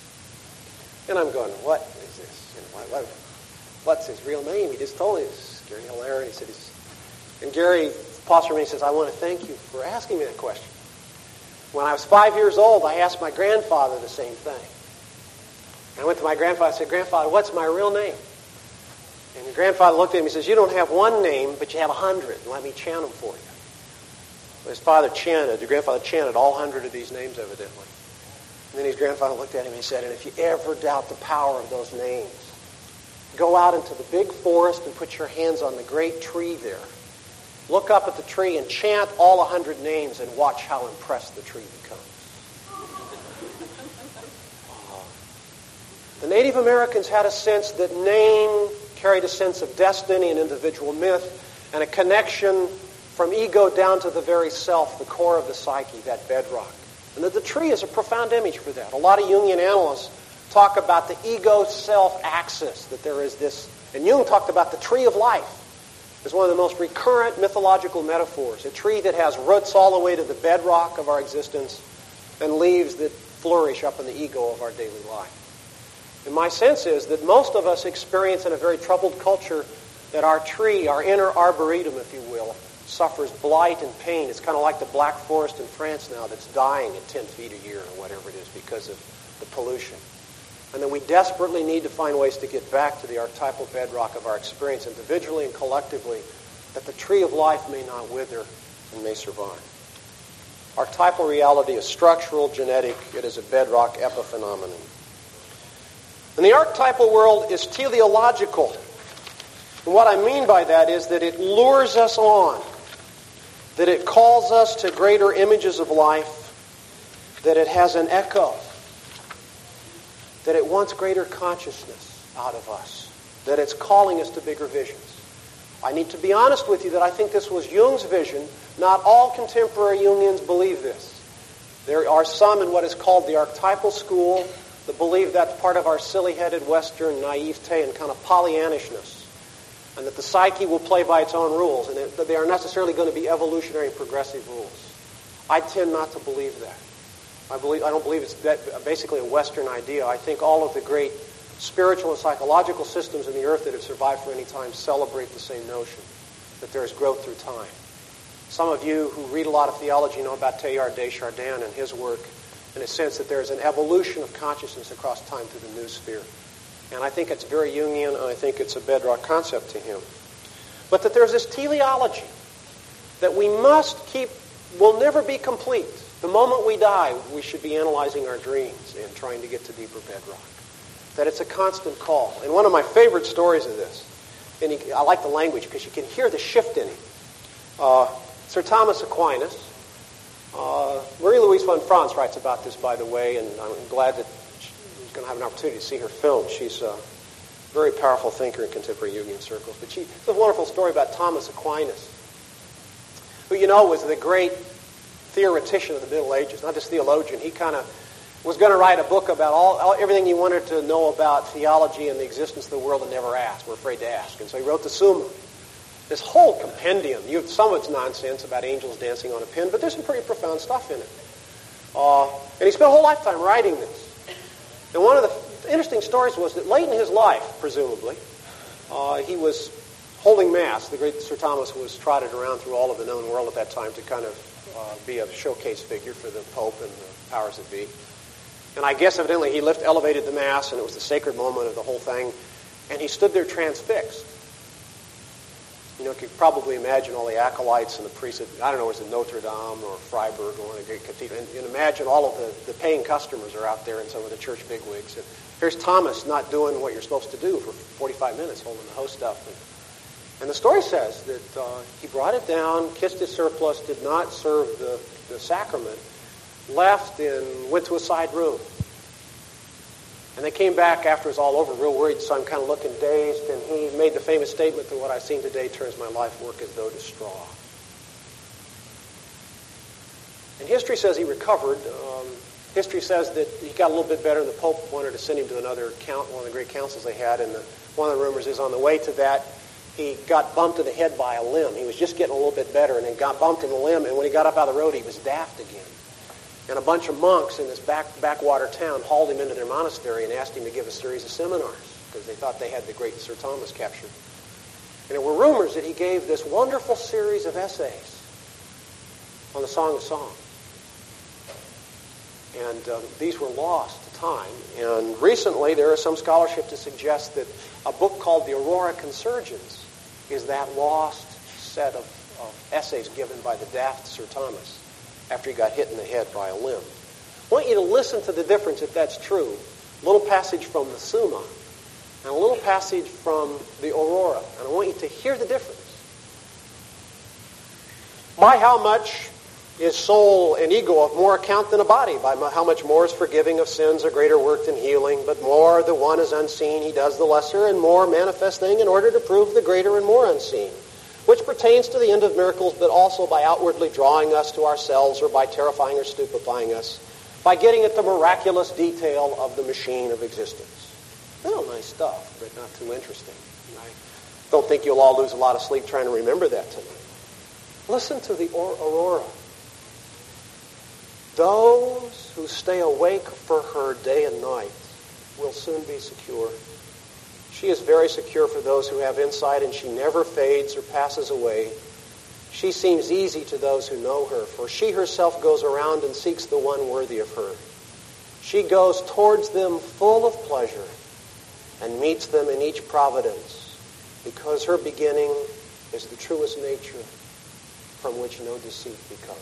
And I'm going, "What is this? You know, what, what, what's his real name?" He just told me. It's Gary Hilaire. And he said, he's, and Gary paused for me and says, "I want to thank you for asking me that question. When I was five years old, I asked my grandfather the same thing. And I went to my grandfather and said, 'Grandfather, what's my real name?' And your grandfather looked at him and says, 'You don't have one name, but you have a hundred. Let me chant them for you.'" Well, his father chanted, your grandfather chanted all hundred of these names evidently. And then his grandfather looked at him and he said, "And if you ever doubt the power of those names, go out into the big forest and put your hands on the great tree there. Look up at the tree and chant all a hundred names and watch how impressed the tree becomes." The Native Americans had a sense that name carried a sense of destiny and individual myth and a connection from ego down to the very self, the core of the psyche, that bedrock. And that the tree is a profound image for that. A lot of Jungian analysts talk about the ego-self axis, that there is this, and Jung talked about the tree of life as one of the most recurrent mythological metaphors, a tree that has roots all the way to the bedrock of our existence and leaves that flourish up in the ego of our daily life. And my sense is that most of us experience in a very troubled culture that our tree, our inner arboretum, if you will, suffers blight and pain. It's kind of like the Black Forest in France now that's dying at ten feet a year or whatever it is because of the pollution. And that we desperately need to find ways to get back to the archetypal bedrock of our experience individually and collectively, that the tree of life may not wither and may survive. Archetypal reality is structural, genetic. It is a bedrock epiphenomenon. And the archetypal world is teleological. And what I mean by that is that it lures us on, that it calls us to greater images of life, that it has an echo, that it wants greater consciousness out of us, that it's calling us to bigger visions. I need to be honest with you that I think this was Jung's vision. Not all contemporary Jungians believe this. There are some in what is called the archetypal school that believe that's part of our silly-headed Western naivete and kind of Pollyannishness, and that the psyche will play by its own rules, and that they are necessarily going to be evolutionary and progressive rules. I tend not to believe that. I believe I don't believe it's basically a Western idea. I think all of the great spiritual and psychological systems in the earth that have survived for any time celebrate the same notion, that there is growth through time. Some of you who read a lot of theology know about Teilhard de Chardin and his work, in a sense that there is an evolution of consciousness across time through the new sphere. And I think it's very Jungian, and I think it's a bedrock concept to him. But that there's this teleology that we must keep, will never be complete. The moment we die, we should be analyzing our dreams and trying to get to deeper bedrock. That it's a constant call. And one of my favorite stories of this, and he, I like the language because you can hear the shift in him. Uh, Sir Thomas Aquinas, uh, Marie-Louise von Franz writes about this, by the way, and I'm glad that she's going to have an opportunity to see her film. She's a very powerful thinker in contemporary Jungian circles. But she, it's a wonderful story about Thomas Aquinas, who you know was the great theoretician of the Middle Ages, not just theologian. He kind of was going to write a book about all, all everything he wanted to know about theology and the existence of the world and never asked. We're afraid to ask. And so he wrote the Summa. this whole compendium. You have some of it's nonsense about angels dancing on a pin, but there's some pretty profound stuff in it. Uh, and he spent a whole lifetime writing this. And one of the interesting stories was that late in his life, presumably, uh, he was holding Mass. The great Sir Thomas was trotted around through all of the known world at that time to kind of uh, be a showcase figure for the Pope and the powers that be. And I guess evidently he lift, elevated the Mass, and it was the sacred moment of the whole thing. And he stood there transfixed. You know, you could probably imagine all the acolytes and the priests at, I don't know, was it Notre Dame or Freiburg or one of the great cathedrals. And, and imagine all of the, the paying customers are out there and some of the church bigwigs. And here's Thomas not doing what you're supposed to do for forty-five minutes, holding the host stuff. And, and the story says that uh, he brought it down, kissed his surplice, did not serve the, the sacrament, left and went to a side room. And they came back after it was all over, real worried, so I'm kind of looking dazed, and he made the famous statement that what I've seen today turns my life work as though to straw. And history says he recovered. Um, history says that he got a little bit better, and the Pope wanted to send him to another count, one of the great councils they had, and the, one of the rumors is on the way to that, he got bumped in the head by a limb. He was just getting a little bit better, and then got bumped in the limb, and when he got up out of the road, he was daft again. And a bunch of monks in this back, backwater town hauled him into their monastery and asked him to give a series of seminars because they thought they had the great Sir Thomas captured. And there were rumors that he gave this wonderful series of essays on the Song of Songs. And um, these were lost to time. And recently there is some scholarship to suggest that a book called The Aurora Consurgens is that lost set of, of essays given by the daft Sir Thomas after he got hit in the head by a limb. I want you to listen to the difference if that's true. A little passage from the Summa and a little passage from the Aurora. And I want you to hear the difference. By how much is soul and ego of more account than a body? By how much more is forgiving of sins a greater work than healing? But more the one is unseen, he does the lesser, and more manifest thing in order to prove the greater and more unseen, which pertains to the end of miracles, but also by outwardly drawing us to ourselves or by terrifying or stupefying us, by getting at the miraculous detail of the machine of existence. Oh, nice stuff, but not too interesting. I don't think you'll all lose a lot of sleep trying to remember that tonight. Listen to the Aurora. Those who stay awake for her day and night will soon be secure. She is very secure for those who have insight, and she never fades or passes away. She seems easy to those who know her, for she herself goes around and seeks the one worthy of her. She goes towards them full of pleasure and meets them in each providence, because her beginning is the truest nature from which no deceit becomes.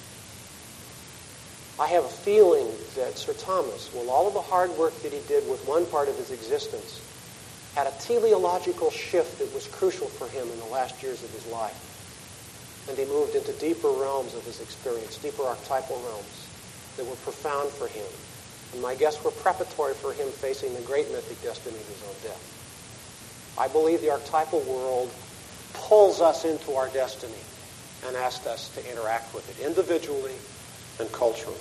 I have a feeling that Sir Thomas, with all of the hard work that he did with one part of his existence, had a teleological shift that was crucial for him in the last years of his life. And he moved into deeper realms of his experience, deeper archetypal realms that were profound for him. And my guess were preparatory for him facing the great mythic destiny of his own death. I believe the archetypal world pulls us into our destiny and asks us to interact with it individually and culturally.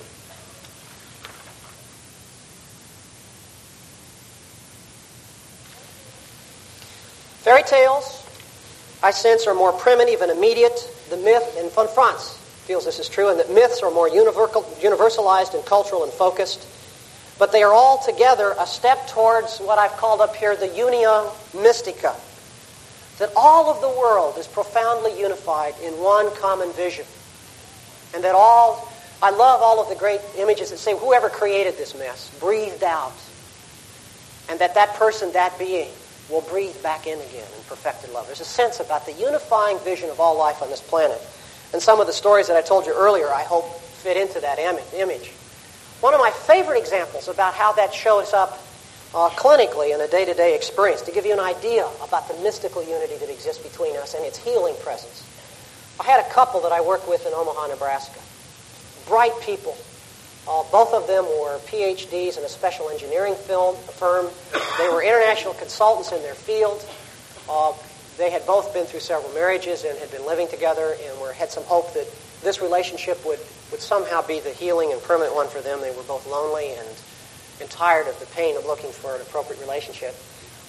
Fairy tales, I sense, are more primitive and immediate. The myth, and von Franz feels this is true, and that myths are more universal, universalized and cultural and focused. But they are all together a step towards what I've called up here the unia mystica. That all of the world is profoundly unified in one common vision. And that all, I love all of the great images that say whoever created this mess breathed out. And that that person, that being, will breathe back in again in perfected love. There's a sense about the unifying vision of all life on this planet. And some of the stories that I told you earlier, I hope, fit into that image. One of my favorite examples about how that shows up uh, clinically in a day-to-day experience, to give you an idea about the mystical unity that exists between us and its healing presence. I had a couple that I worked with in Omaha, Nebraska. Bright people. Uh, both of them were P H Ds in a special engineering film, firm. They were international consultants in their field. Uh, they had both been through several marriages and had been living together, and were, had some hope that this relationship would, would somehow be the healing and permanent one for them. They were both lonely and, and tired of the pain of looking for an appropriate relationship.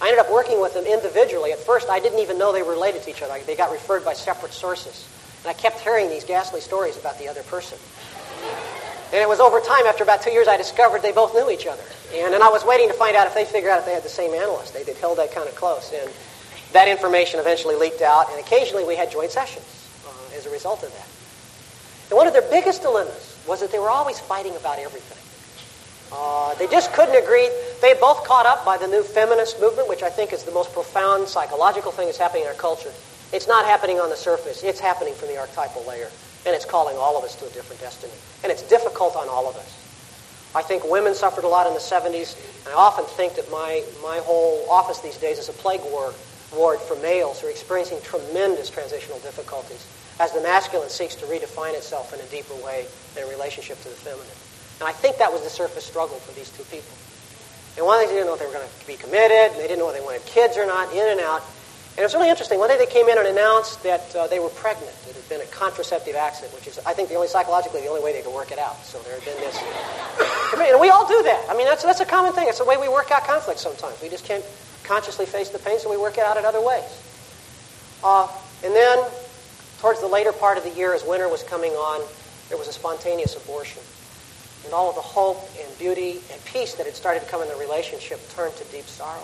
I ended up working with them individually. At first, I didn't even know they were related to each other. They got referred by separate sources. And I kept hearing these ghastly stories about the other person. And it was over time, after about two years, I discovered they both knew each other. And then I was waiting to find out if they figured out if they had the same analyst. They, they'd held that kind of close. And that information eventually leaked out, and occasionally we had joint sessions uh, as a result of that. And one of their biggest dilemmas was that they were always fighting about everything. Uh, they just couldn't agree. They both caught up by the new feminist movement, which I think is the most profound psychological thing that's happening in our culture. It's not happening on the surface. It's happening from the archetypal layer. And it's calling all of us to a different destiny. And it's difficult on all of us. I think women suffered a lot in the seventies. And I often think that my, my whole office these days is a plague ward, ward for males who are experiencing tremendous transitional difficulties as the masculine seeks to redefine itself in a deeper way in relationship to the feminine. And I think that was the surface struggle for these two people. And one of the things, they didn't know if they were going to be committed. They didn't know whether they wanted kids or not, in and out. And it was really interesting. One day they came in and announced that uh, they were pregnant. It had been a contraceptive accident, which is, I think, the only psychologically the only way they could work it out. So there had been this. And we all do that. I mean, that's that's a common thing. It's the way we work out conflict sometimes. We just can't consciously face the pain, so we work it out in other ways. Uh, and then, towards the later part of the year, as winter was coming on, there was a spontaneous abortion. And all of the hope and beauty and peace that had started to come in the relationship turned to deep sorrow.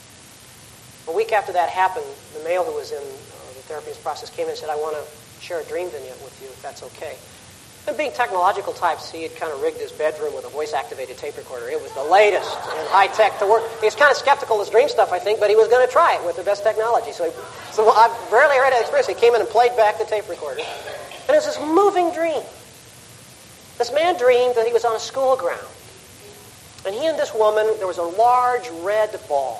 A week after that happened, the male who was in uh, the therapist process came in and said, I want to share a dream vignette with you, if that's okay. And being technological types, he had kind of rigged his bedroom with a voice-activated tape recorder. It was the latest in high-tech to work. He was kind of skeptical of his dream stuff, I think, but he was going to try it with the best technology. So, he, so I've rarely heard that experience. He came in and played back the tape recorder. And it was this moving dream. This man dreamed that he was on a school ground. And he and this woman, there was a large red ball.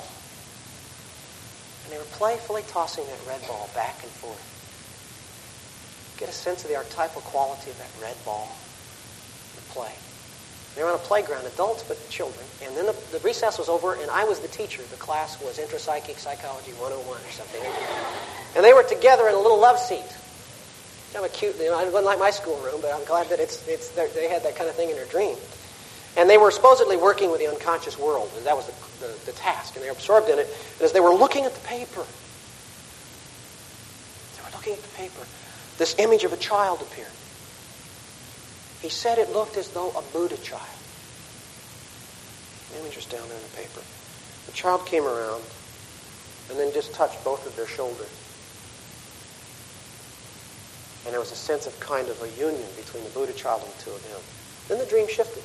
And they were playfully tossing that red ball back and forth. Get a sense of the archetypal quality of that red ball, the play. They were on a playground, adults but children. And then the, the recess was over, and I was the teacher. The class was Intrapsychic Psychology one oh one or something. And they were together in a little love seat. Kind of a cute, you know, it wasn't like my schoolroom, but I'm glad that it's it's they had that kind of thing in their dream. And they were supposedly working with the unconscious world, and that was the, the, the task, and they were absorbed in it. And as they were looking at the paper, they were looking at the paper, this image of a child appeared. He said it looked as though a Buddha child. The image was down there in the paper. The child came around and then just touched both of their shoulders. And there was a sense of kind of a union between the Buddha child and the two of them. Then the dream shifted.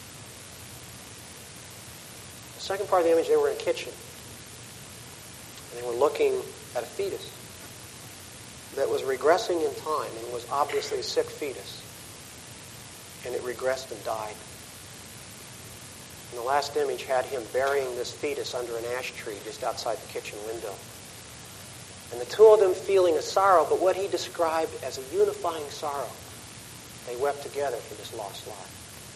The second part of the image, they were in a kitchen. And they were looking at a fetus that was regressing in time and was obviously a sick fetus. And it regressed and died. And the last image had him burying this fetus under an ash tree just outside the kitchen window. And the two of them feeling a sorrow, but what he described as a unifying sorrow. They wept together for this lost life.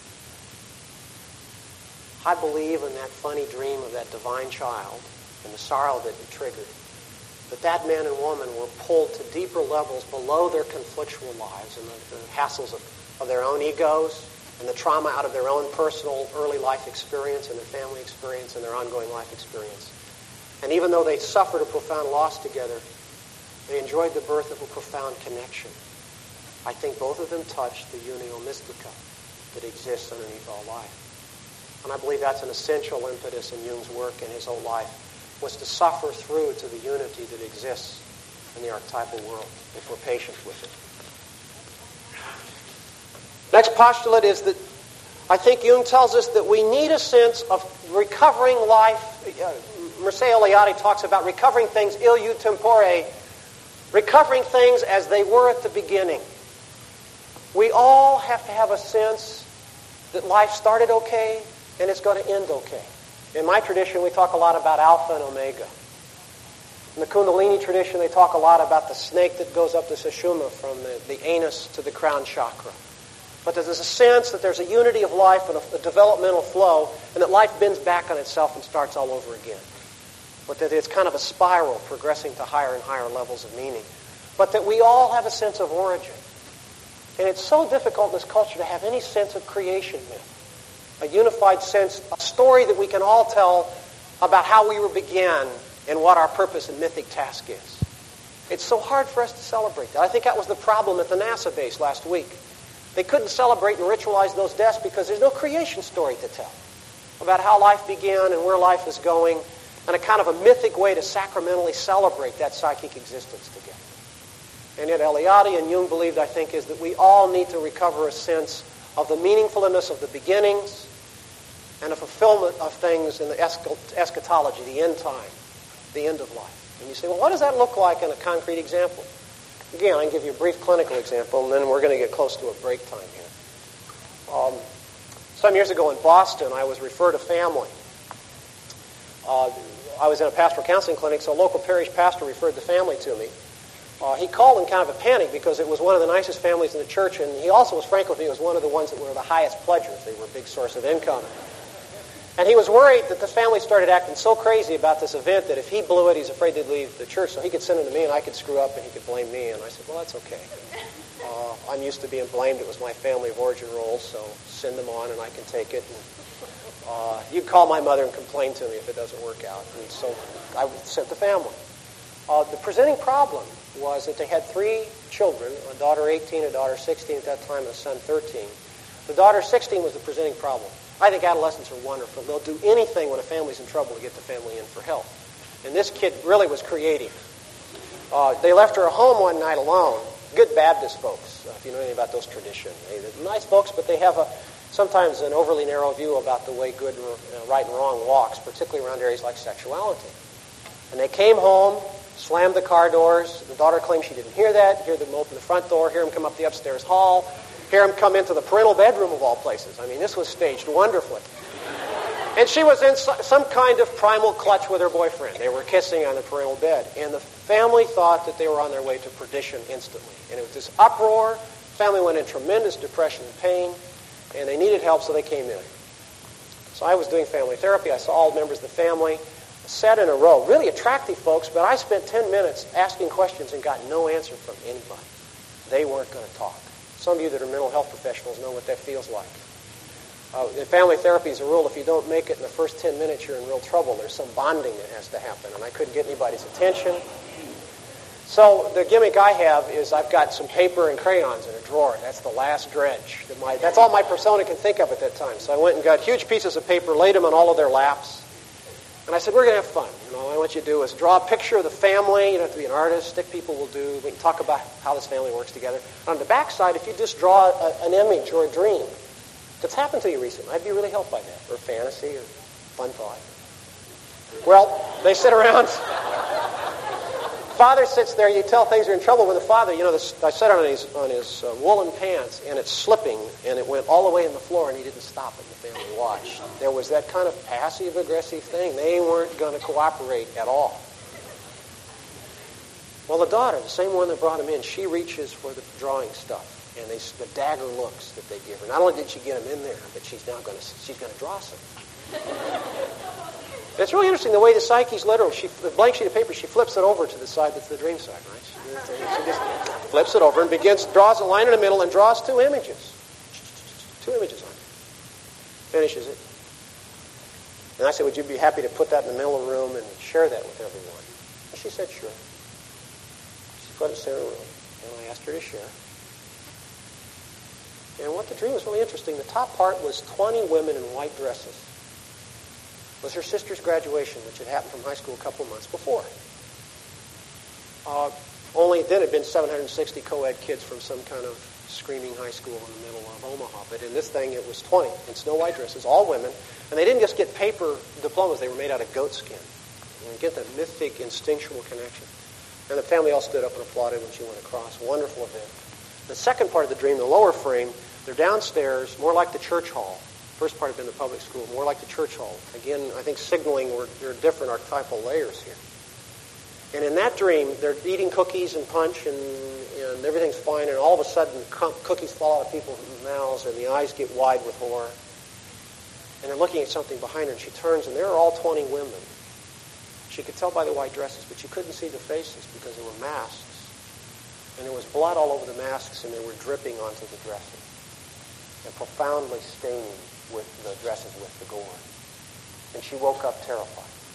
I believe in that funny dream of that divine child and the sorrow that it triggered, that that man and woman were pulled to deeper levels below their conflictual lives and the, the hassles of, of their own egos and the trauma out of their own personal early life experience and their family experience and their ongoing life experience. And even though they suffered a profound loss together, they enjoyed the birth of a profound connection. I think both of them touched the unio mystica that exists underneath all life. And I believe that's an essential impetus in Jung's work in his whole life, was to suffer through to the unity that exists in the archetypal world, if we're patient with it. Next postulate is that I think Jung tells us that we need a sense of recovering life. Uh, Mircea Eliade talks about recovering things illu tempore, recovering things as they were at the beginning. We all have to have a sense that life started okay and it's going to end okay. In my tradition, we talk a lot about alpha and omega. In the Kundalini tradition, they talk a lot about the snake that goes up the Sushumna from the, the anus to the crown chakra. But there's a sense that there's a unity of life and a, a developmental flow, and that life bends back on itself and starts all over again. But that it's kind of a spiral progressing to higher and higher levels of meaning. But that we all have a sense of origin. And it's so difficult in this culture to have any sense of creation myth. A unified sense, a story that we can all tell about how we were began and what our purpose and mythic task is. It's so hard for us to celebrate that. I think that was the problem at the NASA base last week. They couldn't celebrate and ritualize those deaths because there's no creation story to tell about how life began and where life is going, and a kind of a mythic way to sacramentally celebrate that psychic existence together. And yet Eliade and Jung believed, I think, is that we all need to recover a sense of the meaningfulness of the beginnings and a fulfillment of things in the eschatology, the end time, the end of life. And you say, well, what does that look like in a concrete example? Again, I can give you a brief clinical example, and then we're going to get close to a break time here. Um, some years ago in Boston, I was referred a family. Uh, I was in a pastoral counseling clinic, so a local parish pastor referred the family to me. Uh, he called in kind of a panic because it was one of the nicest families in the church, and he also was frank with me, was one of the ones that were the highest pledgers. They were a big source of income. And he was worried that the family started acting so crazy about this event that if he blew it, he's afraid they'd leave the church. So he could send them to me, and I could screw up, and he could blame me. And I said, well, that's okay. Uh, I'm used to being blamed. It was my family of origin role, so send them on, and I can take it. And, uh, you call my mother and complain to me if it doesn't work out. And so I sent the family. Uh, the presenting problem was that they had three children, a daughter eighteen, a daughter sixteen at that time, and a son thirteen. The daughter sixteen was the presenting problem. I think adolescents are wonderful. They'll do anything when a family's in trouble to get the family in for help. And this kid really was creative. Uh, they left her at home one night alone. Good Baptist folks, uh, if you know anything about those traditions. They're nice folks, but they have a sometimes an overly narrow view about the way good, uh, right and wrong walks, particularly around areas like sexuality. And they came home, slammed the car doors. The daughter claimed she didn't hear that. Hear them open the front door, hear them come up the upstairs hall, hear him come into the parental bedroom of all places. I mean, this was staged wonderfully. And she was in some kind of primal clutch with her boyfriend. They were kissing on the parental bed. And the family thought that they were on their way to perdition instantly. And it was this uproar. The family went in tremendous depression and pain. And they needed help, so they came in. So I was doing family therapy. I saw all members of the family sat in a row. Really attractive folks, but I spent ten minutes asking questions and got no answer from anybody. They weren't going to talk. Some of you that are mental health professionals know what that feels like. Uh, in family therapy, as a rule, if you don't make it in the first ten minutes, you're in real trouble. There's some bonding that has to happen, and I couldn't get anybody's attention. So the gimmick I have is I've got some paper and crayons in a drawer. That's the last dredge. That my, that's all my persona can think of at that time. So I went and got huge pieces of paper, laid them on all of their laps, and I said, we're going to have fun. You know, all I want you to do is draw a picture of the family. You don't have to be an artist. Stick people will do. We can talk about how this family works together. On the back side, if you just draw a, an image or a dream that's happened to you recently, I'd be really helped by that, or fantasy, or fun thought. Well, they sit around. Father sits there. You tell things are in trouble with the father. You know, this, I sat on his on his uh, woolen pants, and it's slipping, and it went all the way in the floor, and he didn't stop it. The family watched. There was that kind of passive-aggressive thing. They weren't going to cooperate at all. Well, the daughter, the same one that brought him in, she reaches for the drawing stuff, and they, the dagger looks that they give her. Not only did she get him in there, but she's now going to she's going to draw something. It's really interesting the way the psyche's literal. She, the blank sheet of paper, she flips it over to the side that's the dream side, right? She, she just flips it over and begins, draws a line in the middle and draws two images. Two images on it. Finishes it. And I said, would you be happy to put that in the middle of the room and share that with everyone? And she said, sure. She put it in the center of the room, and I asked her to share. And what the dream was really interesting, the top part was twenty women in white dresses. Was her sister's graduation, which had happened from high school a couple months before. Uh, only then it had been seven hundred sixty co-ed kids from some kind of screaming high school in the middle of Omaha. But in this thing, it was twenty in snow white dresses, all women. And they didn't just get paper diplomas. They were made out of goat skin. And you get that mythic, instinctual connection. And the family all stood up and applauded when she went across. Wonderful event. The second part of the dream, the lower frame, they're downstairs, more like the church hall. First part had been the public school, more like the church hall. Again, I think signaling we're, there are different archetypal layers here. And in that dream, they're eating cookies and punch, and, and everything's fine, and all of a sudden, cookies fall out of people's mouths, and the eyes get wide with horror. And they're looking at something behind her, and she turns, and there are all twenty women. She could tell by the white dresses, but you couldn't see the faces because they were masks. And there was blood all over the masks, and they were dripping onto the dresses and profoundly staining with the dresses with the gore. And she woke up terrified.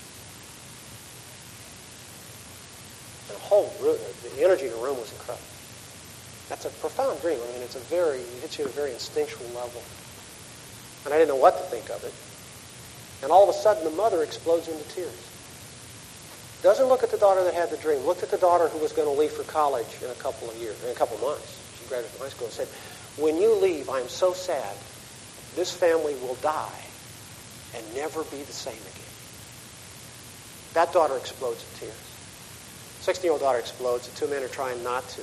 whole room, the energy in the room was incredible. That's a profound dream. I mean, it's a very, it hits you at a very instinctual level. And I didn't know what to think of it. And all of a sudden, the mother explodes into tears. Doesn't look at the daughter that had the dream. Looked at the daughter who was going to leave for college in a couple of years, in a couple of months. She graduated from high school and said, "When you leave, I am so sad. This family will die and never be the same again." That daughter explodes in tears. sixteen-year-old daughter explodes. The two men are trying not to.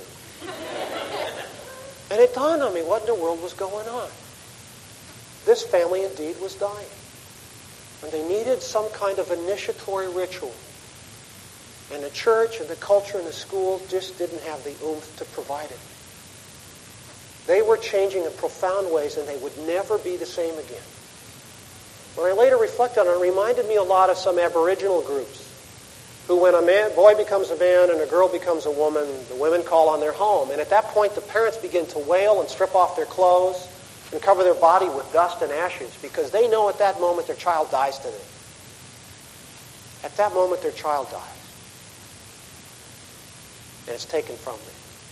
And it dawned on me what in the world was going on. This family indeed was dying. And they needed some kind of initiatory ritual. And the church and the culture and the schools just didn't have the oomph to provide it. They were changing in profound ways, and they would never be the same again. When I later reflected on it, it reminded me a lot of some Aboriginal groups who, when a man, boy becomes a man and a girl becomes a woman, the women call on their home. And at that point, the parents begin to wail and strip off their clothes and cover their body with dust and ashes because they know at that moment their child dies to them. At that moment, their child dies. And it's taken from them.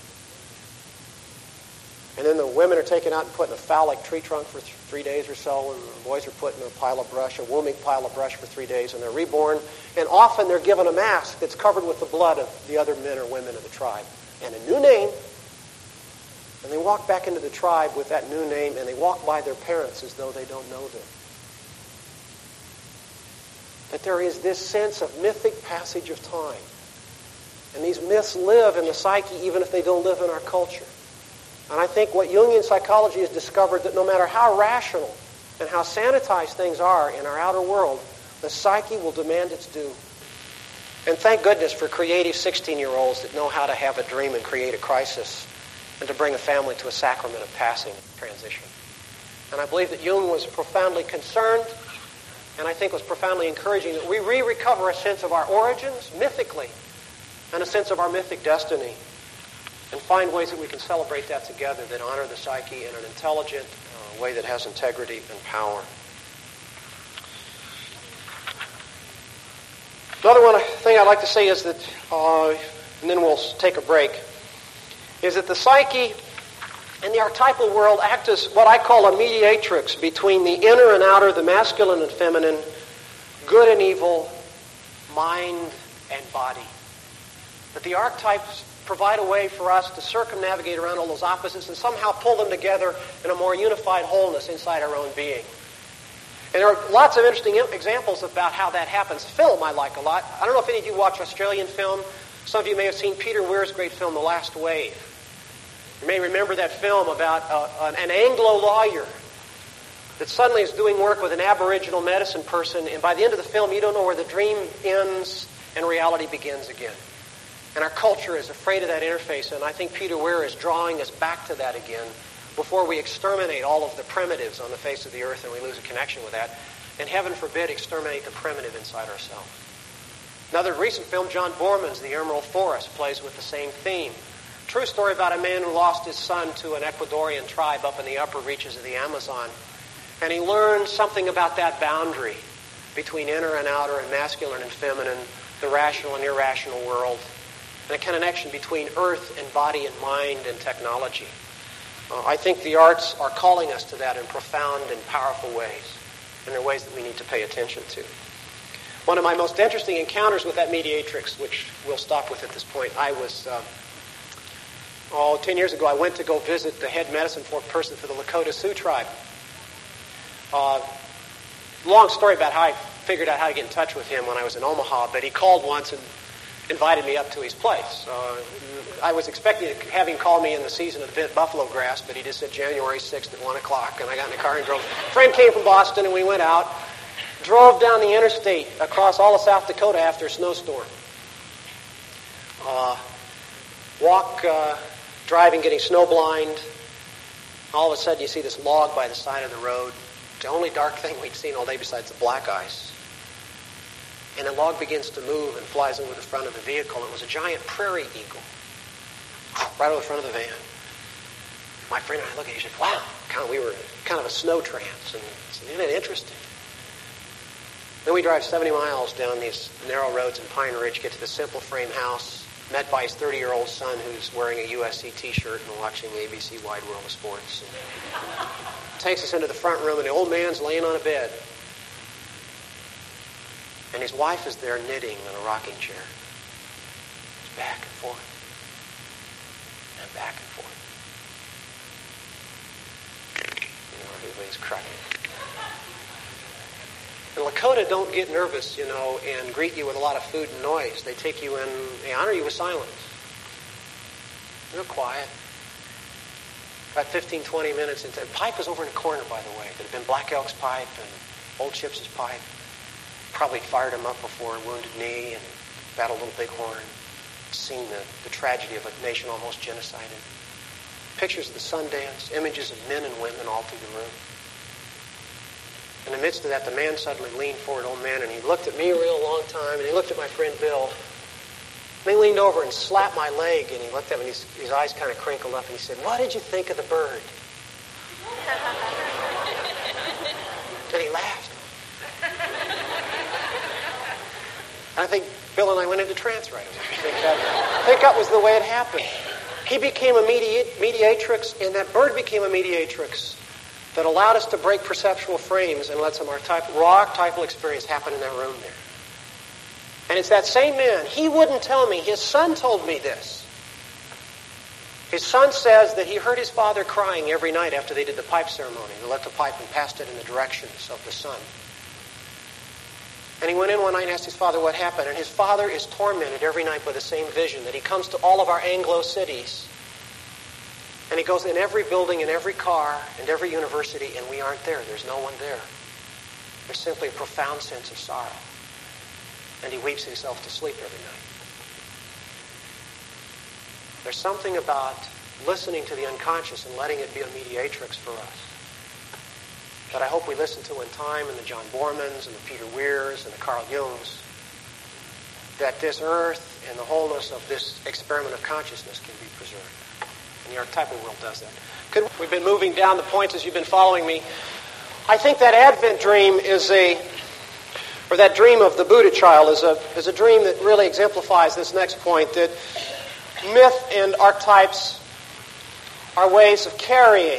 And then the women are taken out and put in a phallic tree trunk for th- three days or so, and the boys are put in a pile of brush, a woming pile of brush for three days, and they're reborn. And often they're given a mask that's covered with the blood of the other men or women of the tribe. And a new name. And they walk back into the tribe with that new name, and they walk by their parents as though they don't know them. That there is this sense of mythic passage of time. And these myths live in the psyche even if they don't live in our culture. And I think what Jungian psychology has discovered, that no matter how rational and how sanitized things are in our outer world, the psyche will demand its due. And thank goodness for creative sixteen-year-olds that know how to have a dream and create a crisis and to bring a family to a sacrament of passing transition. And I believe that Jung was profoundly concerned, and I think was profoundly encouraging, that we re-recover a sense of our origins mythically and a sense of our mythic destiny, and find ways that we can celebrate that together that honor the psyche in an intelligent uh, way that has integrity and power. Another one thing I'd like to say is that, uh, and then we'll take a break, is that the psyche and the archetypal world act as what I call a mediatrix between the inner and outer, the masculine and feminine, good and evil, mind and body. That the archetypes provide a way for us to circumnavigate around all those opposites and somehow pull them together in a more unified wholeness inside our own being. And there are lots of interesting examples about how that happens. Film I like a lot. I don't know if any of you watch Australian film. Some of you may have seen Peter Weir's great film, The Last Wave. You may remember that film about uh, an Anglo lawyer that suddenly is doing work with an Aboriginal medicine person, and by the end of the film, you don't know where the dream ends and reality begins again. And our culture is afraid of that interface, and I think Peter Weir is drawing us back to that again before we exterminate all of the primitives on the face of the earth and we lose a connection with that. And heaven forbid, exterminate the primitive inside ourselves. Another recent film, John Borman's The Emerald Forest, plays with the same theme. True story about a man who lost his son to an Ecuadorian tribe up in the upper reaches of the Amazon. And he learned something about that boundary between inner and outer and masculine and feminine, the rational and irrational world, and a connection between earth and body and mind and technology. Uh, I think the arts are calling us to that in profound and powerful ways, and they're ways that we need to pay attention to. One of my most interesting encounters with that mediatrix, which we'll stop with at this point, I was, uh, oh, ten years ago, I went to go visit the head medicine person for the Lakota Sioux tribe. Uh, long story about how I figured out how to get in touch with him when I was in Omaha, but he called once and invited me up to his place. Uh, I was expecting to have him call me in the season of the buffalo grass, but he just said January sixth at one o'clock, and I got in the car and drove. A friend came from Boston, and we went out, drove down the interstate across all of South Dakota after a snowstorm. Uh, walk, uh, driving, getting snowblind. All of a sudden, you see this log by the side of the road. The only dark thing we'd seen all day besides the black ice. And the log begins to move and flies over the front of the vehicle. It was a giant prairie eagle right over the front of the van. My friend and I look at each other, wow, kind of, we were kind of a snow trance. And isn't it interesting? Then we drive seventy miles down these narrow roads in Pine Ridge, get to the simple frame house. met by his thirty-year-old son who's wearing a U S C T-shirt and watching A B C Wide World of Sports. And takes us into the front room, and the old man's laying on a bed. And his wife is there knitting on a rocking chair. It's back and forth. And back and forth. You know, everybody's crying. And Lakota don't get nervous, you know, and greet you with a lot of food and noise. They take you in, they honor you with silence. Real quiet. About fifteen, twenty minutes into, pipe is over in the corner, by the way. It had been Black Elk's pipe and Old Chips' pipe. Probably fired him up before a wounded knee and battled Little Bighorn. Seen the, the tragedy of a nation almost genocided. Pictures of the Sundance, images of men and women all through the room. In the midst of that, the man suddenly leaned forward, old man, and he looked at me a real long time, and he looked at my friend Bill. And he leaned over and slapped my leg, and he looked at me, and his, his eyes kind of crinkled up, and he said, "What did you think of the bird?" And he laughed. And I think Bill and I went into trance right away. I think that, I think that was the way it happened. He became a mediat- mediatrix, and that bird became a mediatrix that allowed us to break perceptual frames and let some archetypal, raw archetypal experience happen in that room there. And it's that same man. He wouldn't tell me. His son told me this. His son says that he heard his father crying every night after they did the pipe ceremony. They lit the pipe and passed it in the directions of the sun. And he went in one night and asked his father what happened. And his father is tormented every night by the same vision, that he comes to all of our Anglo cities. And he goes in every building, in every car, and every university, and we aren't there. There's no one there. There's simply a profound sense of sorrow. And he weeps himself to sleep every night. There's something about listening to the unconscious and letting it be a mediatrix for us that I hope we listen to in time, and the John Bormans, and the Peter Weirs, and the Carl Jungs, that this earth and the wholeness of this experiment of consciousness can be preserved. And the archetypal world does that. Could, we've been moving down the points as you've been following me. I think that Advent dream is a, or that dream of the Buddha child is a, is a dream that really exemplifies this next point, that myth and archetypes are ways of carrying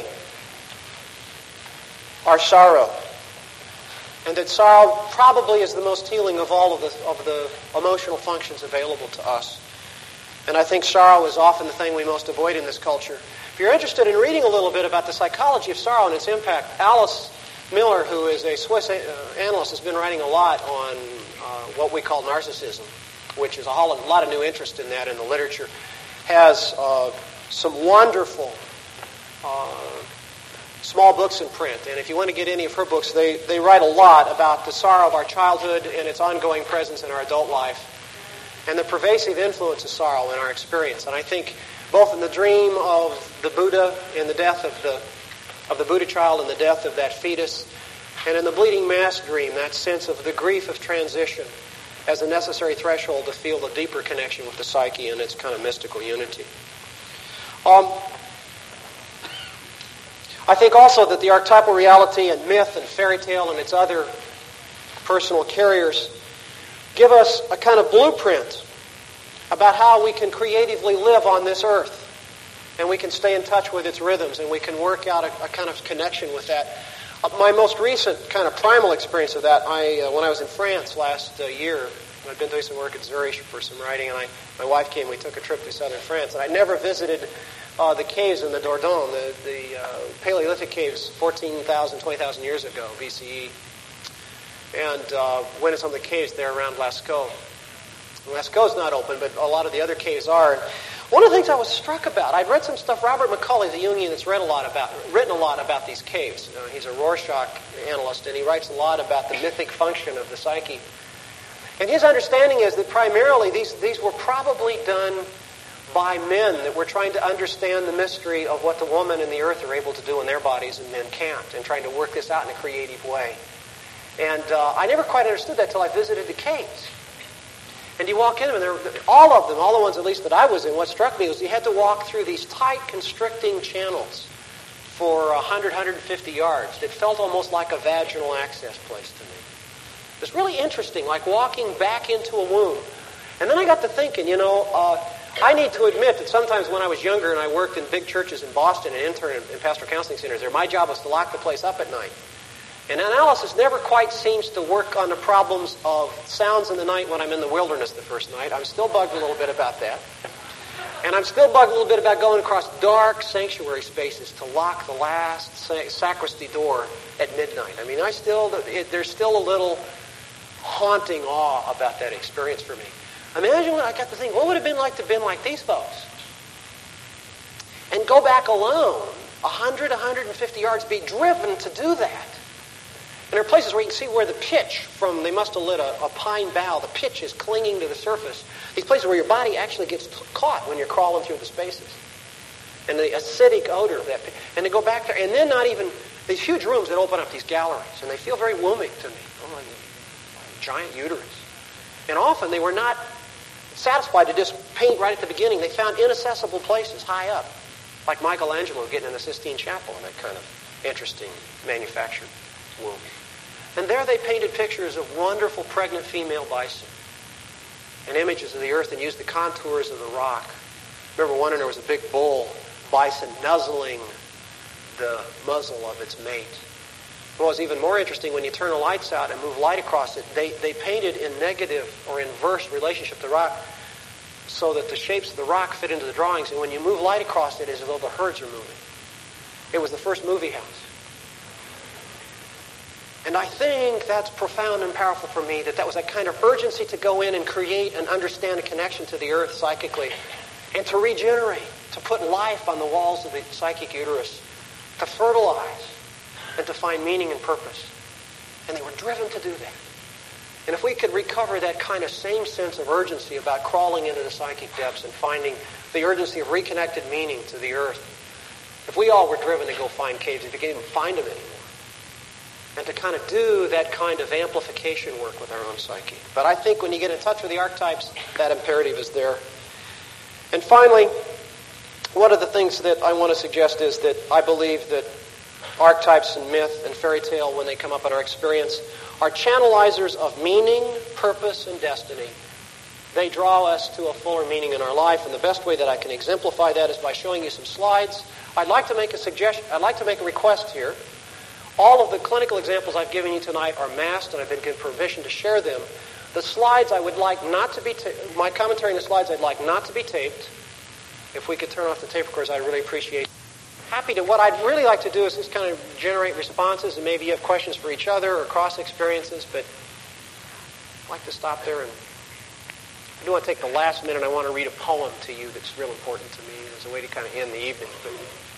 our sorrow. And that sorrow probably is the most healing of all of the, of the emotional functions available to us. And I think sorrow is often the thing we most avoid in this culture. If you're interested in reading a little bit about the psychology of sorrow and its impact, Alice Miller, who is a Swiss analyst, has been writing a lot on uh, what we call narcissism, which is a whole, lot of new interest in that in the literature, has uh, some wonderful uh, small books in print. And if you want to get any of her books, they, they write a lot about the sorrow of our childhood and its ongoing presence in our adult life, and the pervasive influence of sorrow in our experience. And I think both in the dream of the Buddha and the death of the of the Buddha child and the death of that fetus, and in the bleeding mass dream, that sense of the grief of transition as a necessary threshold to feel the deeper connection with the psyche and its kind of mystical unity. Um, I think also that the archetypal reality and myth and fairy tale and its other personal carriers give us a kind of blueprint about how we can creatively live on this earth. And we can stay in touch with its rhythms, and we can work out a, a kind of connection with that. Uh, my most recent kind of primal experience of that, I uh, when I was in France last uh, year, I'd been doing some work at Zurich for some writing, and I, my wife came, we took a trip to southern France, and I'd never visited uh, the caves in the Dordogne, the, the uh, Paleolithic caves fourteen thousand, twenty thousand years ago, B C E. And uh, went in some of the caves there around Lascaux. Lascaux's not open, but a lot of the other caves are. And one of the things I was struck about, I'd read some stuff. Robert McCulley, the Jungian, that's read a lot about, written a lot about these caves. Uh, he's a Rorschach analyst, and he writes a lot about the mythic function of the psyche. And his understanding is that primarily these these were probably done by men that were trying to understand the mystery of what the woman and the earth are able to do in their bodies and men can't, and trying to work this out in a creative way. And uh, I never quite understood that till I visited the caves. And you walk in, and they're, all of them, all the ones at least that I was in, what struck me was you had to walk through these tight, constricting channels for one hundred, one hundred fifty yards. It felt almost like a vaginal access place to me. It was really interesting, like walking back into a womb. And then I got to thinking, you know, uh, I need to admit that sometimes when I was younger and I worked in big churches in Boston and interned in pastoral counseling centers there, my job was to lock the place up at night. And analysis never quite seems to work on the problems of sounds in the night when I'm in the wilderness the first night. I'm still bugged a little bit about that. And I'm still bugged a little bit about going across dark sanctuary spaces to lock the last sacristy door at midnight. I mean, I still, it, there's still a little haunting awe about that experience for me. Imagine when I got to think, what would it have been like to have been like these folks? And go back alone, one hundred, one hundred fifty yards, be driven to do that. And there are places where you can see where the pitch from, they must have lit a, a pine bough, the pitch is clinging to the surface. These places where your body actually gets t- caught when you're crawling through the spaces. And the acidic odor of that. And they go back there, and then not even, these huge rooms that open up, these galleries, and they feel very wombic to me. Oh, my, my giant uterus. And often they were not satisfied to just paint right at the beginning. They found inaccessible places high up, like Michelangelo getting in the Sistine Chapel in that kind of interesting manufactured womb. And there they painted pictures of wonderful pregnant female bison and images of the earth and used the contours of the rock. Remember one, and there was a big bull bison nuzzling the muzzle of its mate. What was even more interesting, when you turn the lights out and move light across it, they, they painted in negative or inverse relationship to the rock so that the shapes of the rock fit into the drawings. And when you move light across it, it's as though the herds are moving. It was the first movie house. And I think that's profound and powerful for me, that that was a kind of urgency to go in and create and understand a connection to the earth psychically and to regenerate, to put life on the walls of the psychic uterus, to fertilize, and to find meaning and purpose. And they were driven to do that. And if we could recover that kind of same sense of urgency about crawling into the psychic depths and finding the urgency of reconnected meaning to the earth, if we all were driven to go find caves, if we can't even find them anymore, and to kind of do that kind of amplification work with our own psyche. But I think when you get in touch with the archetypes, that imperative is there. And finally, one of the things that I want to suggest is that I believe that archetypes and myth and fairy tale, when they come up in our experience, are channelizers of meaning, purpose, and destiny. They draw us to a fuller meaning in our life, and the best way that I can exemplify that is by showing you some slides. I'd like to make a suggestion. I'd like to make a request here. All of the clinical examples I've given you tonight are masked, and I've been given permission to share them. The slides I would like not to be, ta- my commentary on the slides I'd like not to be taped. If we could turn off the tape recorders, I'd really appreciate it. Happy to, what I'd really like to do is just kind of generate responses, and maybe you have questions for each other or cross experiences, but I'd like to stop there. And I do want to take the last minute. I want to read a poem to you that's real important to me as a way to kind of end the evening. But,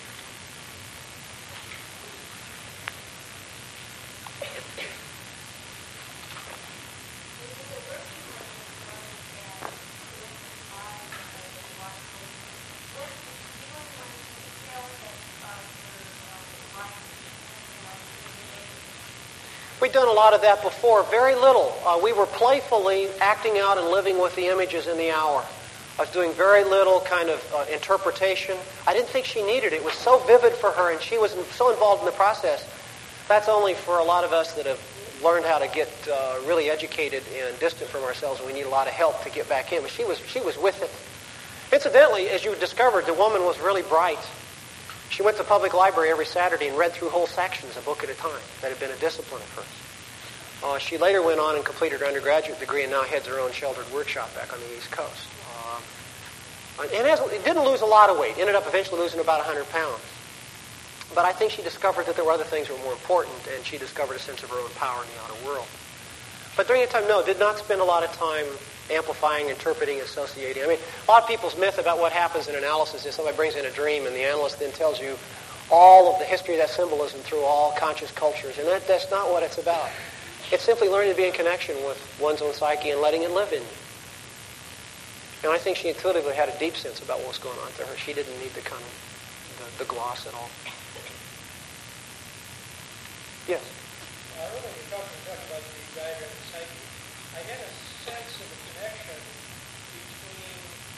we'd done a lot of that before, very little. Uh, we were playfully acting out and living with the images in the hour. I was doing very little kind of uh, interpretation. I didn't think she needed it. It was so vivid for her, and she was so involved in the process. That's only for a lot of us that have learned how to get uh, really educated and distant from ourselves, and we need a lot of help to get back in. But she was, she was with it. Incidentally, as you discovered, the woman was really bright. She went to the public library every Saturday and read through whole sections, a book at a time. That had been a discipline of hers. Uh, she later went on and completed her undergraduate degree and now heads her own sheltered workshop back on the East Coast. Uh, and has, it didn't lose a lot of weight. Ended up eventually losing about one hundred pounds. But I think she discovered that there were other things that were more important, and she discovered a sense of her own power in the outer world. But during the time, no, did not spend a lot of time amplifying, interpreting, associating. I mean, a lot of people's myth about what happens in analysis is somebody brings in a dream, and the analyst then tells you all of the history of that symbolism through all conscious cultures. And that, that's not what it's about. It's simply learning to be in connection with one's own psyche and letting it live in you. And I think she intuitively had a deep sense about what was going on to her. She didn't need the kind of the, the gloss at all. Yes? Uh, earlier you talked about the diagram of the psyche. I get a sense of the connection between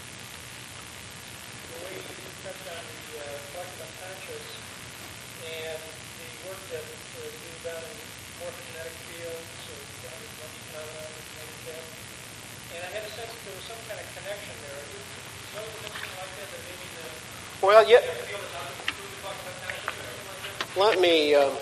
the way you touched on the uh, collective unconscious and the work that uh, you've done in morphogenetic fields or phenomenon. And I had a sense that there was some kind of connection there. Well, yeah. Let me, um,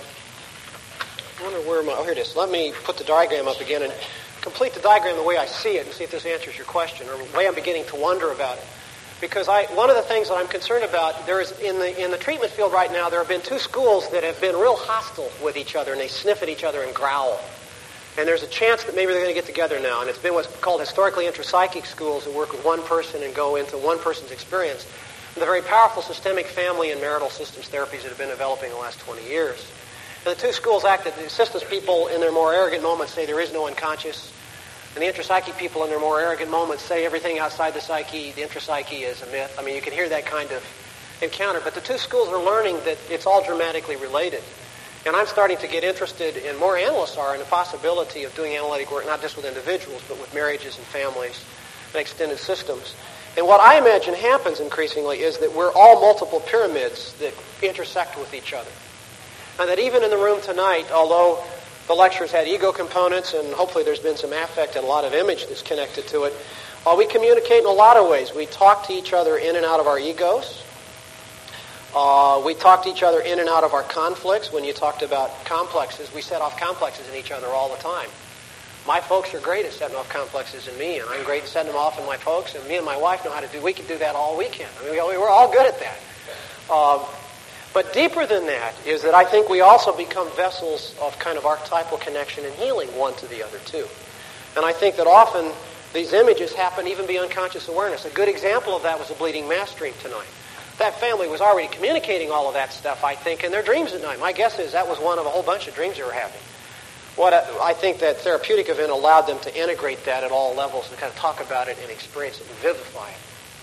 I wonder where my, oh, here it is. Let me put the diagram up again and complete the diagram the way I see it and see if this answers your question or the way I'm beginning to wonder about it. Because I, one of the things that I'm concerned about, there is in the in the treatment field right now, there have been two schools that have been real hostile with each other, and they sniff at each other and growl. And there's a chance that maybe they're going to get together now. And it's been what's called historically intrapsychic schools that work with one person and go into one person's experience. And the very powerful systemic family and marital systems therapies that have been developing in the last twenty years. And the two schools act that the systems people in their more arrogant moments say there is no unconscious. And the intrapsychic people in their more arrogant moments say everything outside the psyche, the intrapsyche, is a myth. I mean, you can hear that kind of encounter. But the two schools are learning that it's all dramatically related. And I'm starting to get interested, and more analysts are, in the possibility of doing analytic work, not just with individuals, but with marriages and families and extended systems. And what I imagine happens increasingly is that we're all multiple pyramids that intersect with each other. And that even in the room tonight, although the lectures had ego components, and hopefully there's been some affect and a lot of image that's connected to it, uh, we communicate in a lot of ways. We talk to each other in and out of our egos. Uh, we talk to each other in and out of our conflicts. When you talked about complexes, we set off complexes in each other all the time. My folks are great at setting off complexes in me, and I'm great at setting them off in my folks, and me and my wife know how to do, we can do that all weekend. I mean, we, we're all good at that. Um, but deeper than that is that I think we also become vessels of kind of archetypal connection and healing one to the other too. And I think that often these images happen even beyond conscious awareness. A good example of that was the bleeding mass dream tonight. That family was already communicating all of that stuff, I think, in their dreams at night. My guess is that was one of a whole bunch of dreams they were having. What I, I think that therapeutic event allowed them to integrate that at all levels and kind of talk about it and experience it and vivify it.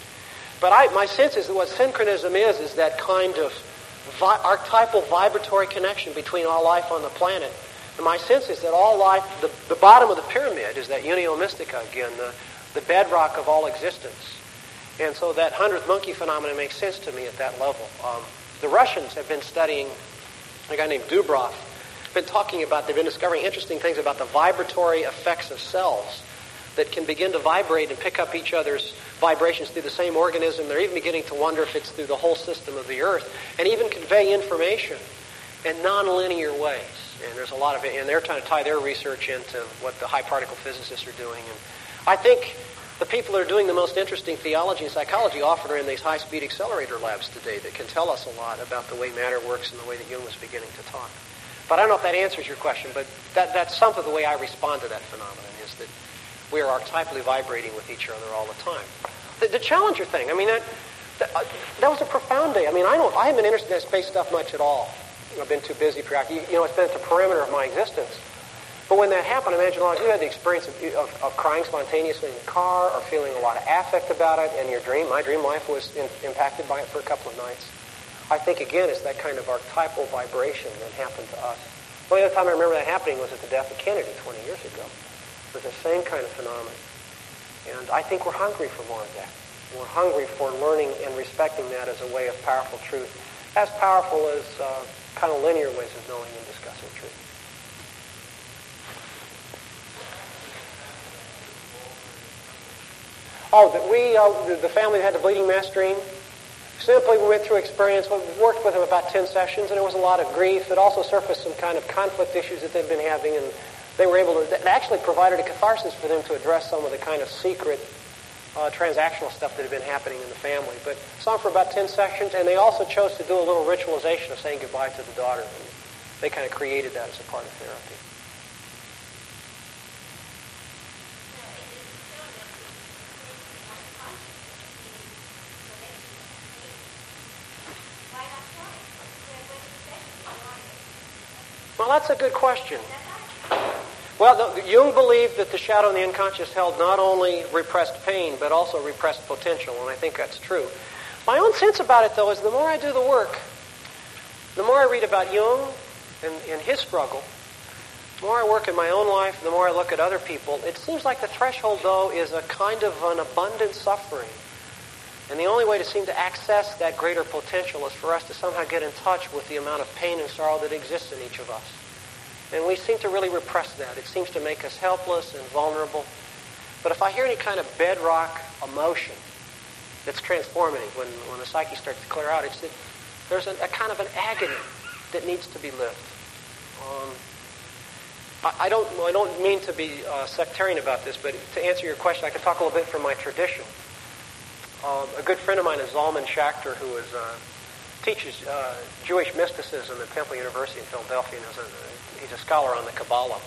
But I, my sense is that what synchronism is, is that kind of vi- archetypal vibratory connection between all life on the planet. And my sense is that all life, the, the bottom of the pyramid is that unio mystica again, the, the bedrock of all existence. And so that hundredth monkey phenomenon makes sense to me at that level. Um, the Russians have been studying, a guy named Dubrov, been talking about, they've been discovering interesting things about the vibratory effects of cells that can begin to vibrate and pick up each other's vibrations through the same organism. They're even beginning to wonder if it's through the whole system of the Earth, and even convey information in nonlinear ways. And there's a lot of it, and they're trying to tie their research into what the high particle physicists are doing. And I think the people that are doing the most interesting theology and psychology often are in these high-speed accelerator labs today that can tell us a lot about the way matter works and the way that Jung was beginning to talk. But I don't know if that answers your question, but that, that's something the way I respond to that phenomenon is that we are archetypally vibrating with each other all the time. The, the Challenger thing, I mean, that, that, uh, that was a profound day. I mean, I don't, I haven't been interested in that space stuff much at all. I've been too busy. You, you know, it's been at the perimeter of my existence. But when that happened, imagine all you had the experience of, of, of crying spontaneously in the car or feeling a lot of affect about it in your dream. My dream life was in, impacted by it for a couple of nights. I think, again, it's that kind of archetypal vibration that happened to us. The only other time I remember that happening was at the death of Kennedy twenty years ago. It was the same kind of phenomenon. And I think we're hungry for more of that. We're hungry for learning and respecting that as a way of powerful truth, as powerful as uh, kind of linear ways of knowing and discussing truth. Oh, that we, uh, the family that had the bleeding mass dream, simply we went through experience, we worked with them about ten sessions, and there was a lot of grief. It also surfaced some kind of conflict issues that they'd been having, and they were able to, it actually provided a catharsis for them to address some of the kind of secret uh, transactional stuff that had been happening in the family. But saw them for about ten sessions, and they also chose to do a little ritualization of saying goodbye to the daughter. And they kind of created that as a part of therapy. Well, that's a good question. Well, the, Jung believed that the shadow and the unconscious held not only repressed pain, but also repressed potential, and I think that's true. My own sense about it, though, is the more I do the work, the more I read about Jung and, and his struggle, the more I work in my own life, the more I look at other people, it seems like the threshold, though, is a kind of an abundant suffering. And the only way to seem to access that greater potential is for us to somehow get in touch with the amount of pain and sorrow that exists in each of us. And we seem to really repress that. It seems to make us helpless and vulnerable. But if I hear any kind of bedrock emotion, that's transformative. When, when the psyche starts to clear out, it's that there's a, a kind of an agony that needs to be lived. Um, I, I don't I don't mean to be uh, sectarian about this, but to answer your question, I can talk a little bit from my tradition. Um, a good friend of mine is Zalman Schachter, who is, uh, teaches uh, Jewish mysticism at Temple University in Philadelphia, and is a, he's a scholar on the Kabbalah.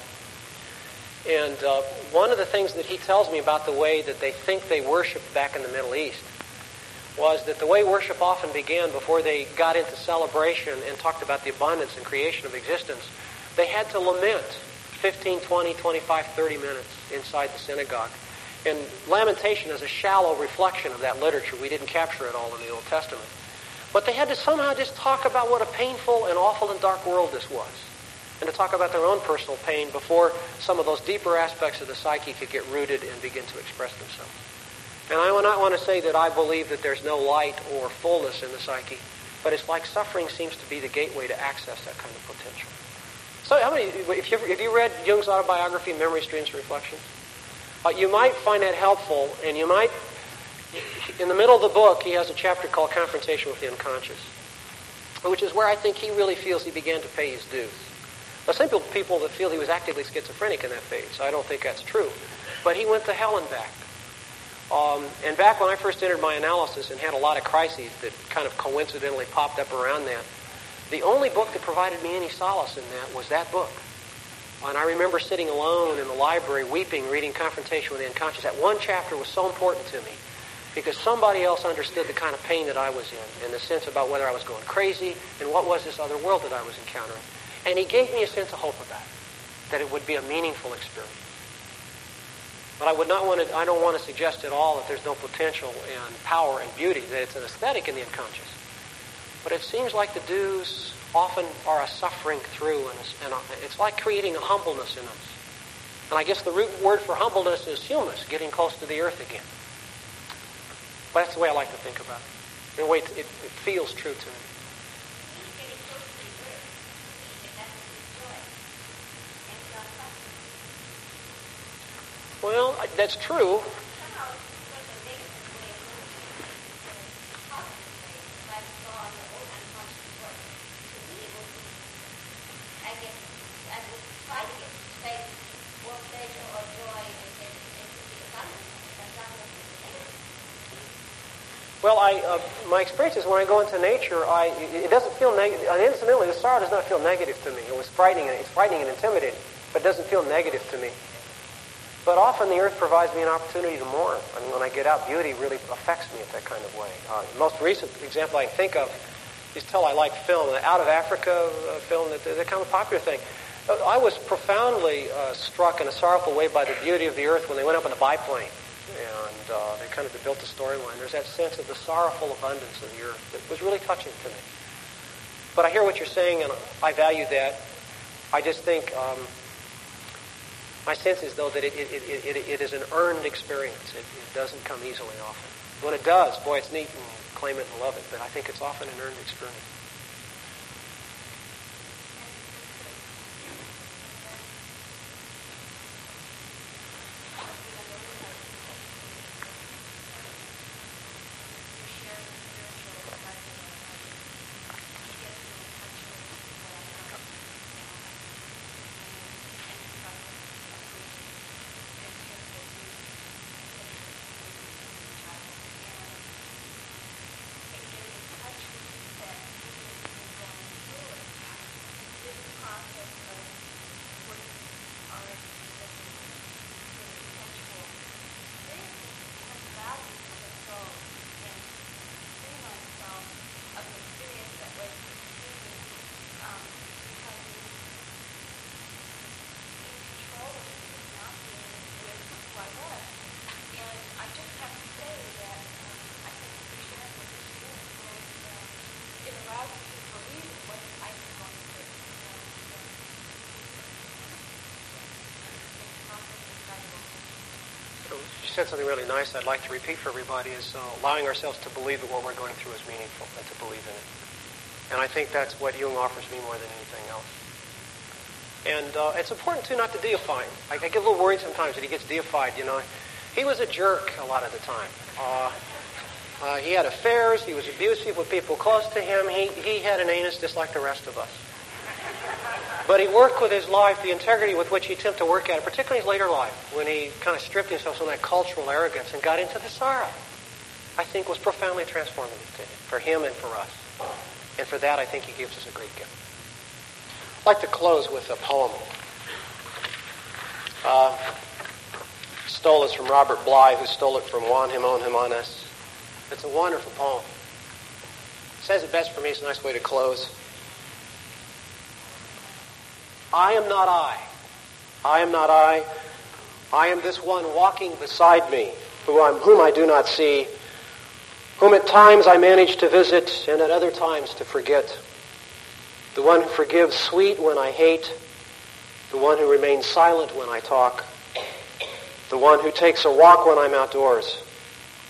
And uh, one of the things that he tells me about the way that they think they worshiped back in the Middle East was that the way worship often began before they got into celebration and talked about the abundance and creation of existence, they had to lament fifteen, twenty, twenty-five, thirty minutes inside the synagogue. And lamentation is a shallow reflection of that literature. We didn't capture it all in the Old Testament. But they had to somehow just talk about what a painful and awful and dark world this was, and to talk about their own personal pain before some of those deeper aspects of the psyche could get rooted and begin to express themselves. And I will not want to say that I believe that there's no light or fullness in the psyche, but it's like suffering seems to be the gateway to access that kind of potential. So how many, if you, if you read Jung's autobiography, Memory, Dreams, and Reflections, uh, you might find that helpful, and you might, in the middle of the book, he has a chapter called Confrontation with the Unconscious, which is where I think he really feels he began to pay his dues. Now, some people that feel he was actively schizophrenic in that phase, I don't think that's true. But he went to hell and back. Um, and back when I first entered my analysis and had a lot of crises that kind of coincidentally popped up around that, the only book that provided me any solace in that was that book. And I remember sitting alone in the library, weeping, reading Confrontation with the Unconscious. That one chapter was so important to me because somebody else understood the kind of pain that I was in and the sense about whether I was going crazy and what was this other world that I was encountering. And he gave me a sense of hope about it, that it would be a meaningful experience. But I would not want to, I don't want to suggest at all that there's no potential and power and beauty, that it's an aesthetic in the unconscious. But it seems like the dues often are a suffering through, and, a, and a, it's like creating a humbleness in us. And I guess the root word for humbleness is humus, getting close to the earth again. But that's the way I like to think about it. In a way, it, it, it feels true to me. Well, that's true. Well, I uh, my experience is when I go into nature, I it doesn't feel negative. Incidentally, the sorrow does not feel negative to me. It was frightening, and it's frightening and intimidating, but it doesn't feel negative to me. But often the earth provides me an opportunity to mourn. I mean, when I get out, beauty really affects me in that kind of way. Uh, the most recent example I can think of is Tell I Like Film, the Out of Africa uh, film, that, that kind of popular thing. I was profoundly uh, struck in a sorrowful way by the beauty of the earth when they went up in the biplane. And uh, they kind of built the storyline. There's that sense of the sorrowful abundance of the earth that was really touching to me. But I hear what you're saying, and I value that. I just think... Um, My sense is, though, that it, it, it, it, it is an earned experience. It, it doesn't come easily often. When it does, boy, it's neat and claim it and love it, but I think it's often an earned experience. You said something really nice I'd like to repeat for everybody is uh, allowing ourselves to believe that what we're going through is meaningful and to believe in it. And I think that's what Jung offers me more than anything else. And uh, it's important, too, not to deify him. I, I get a little worried sometimes that he gets deified, you know. He was a jerk a lot of the time. Uh, Uh, he had affairs. He was abusive with people close to him. He, he had an anus just like the rest of us. But he worked with his life, the integrity with which he attempted to work at it, particularly his later life, when he kind of stripped himself of that cultural arrogance and got into the Sahara, I think was profoundly transformative to him, for him and for us. And for that, I think he gives us a great gift. I'd like to close with a poem. Uh, stole this from Robert Bly, who stole it from Juan Himon Jimenez. It's a wonderful poem. It says it best for me. It's a nice way to close. I am not I. I am not I. I am this one walking beside me, who I'm, whom I do not see, whom at times I manage to visit and at other times to forget. The one who forgives sweet when I hate, the one who remains silent when I talk, the one who takes a walk when I'm outdoors,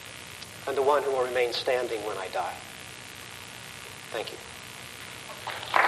and the one who will remain standing when I die. Thank you.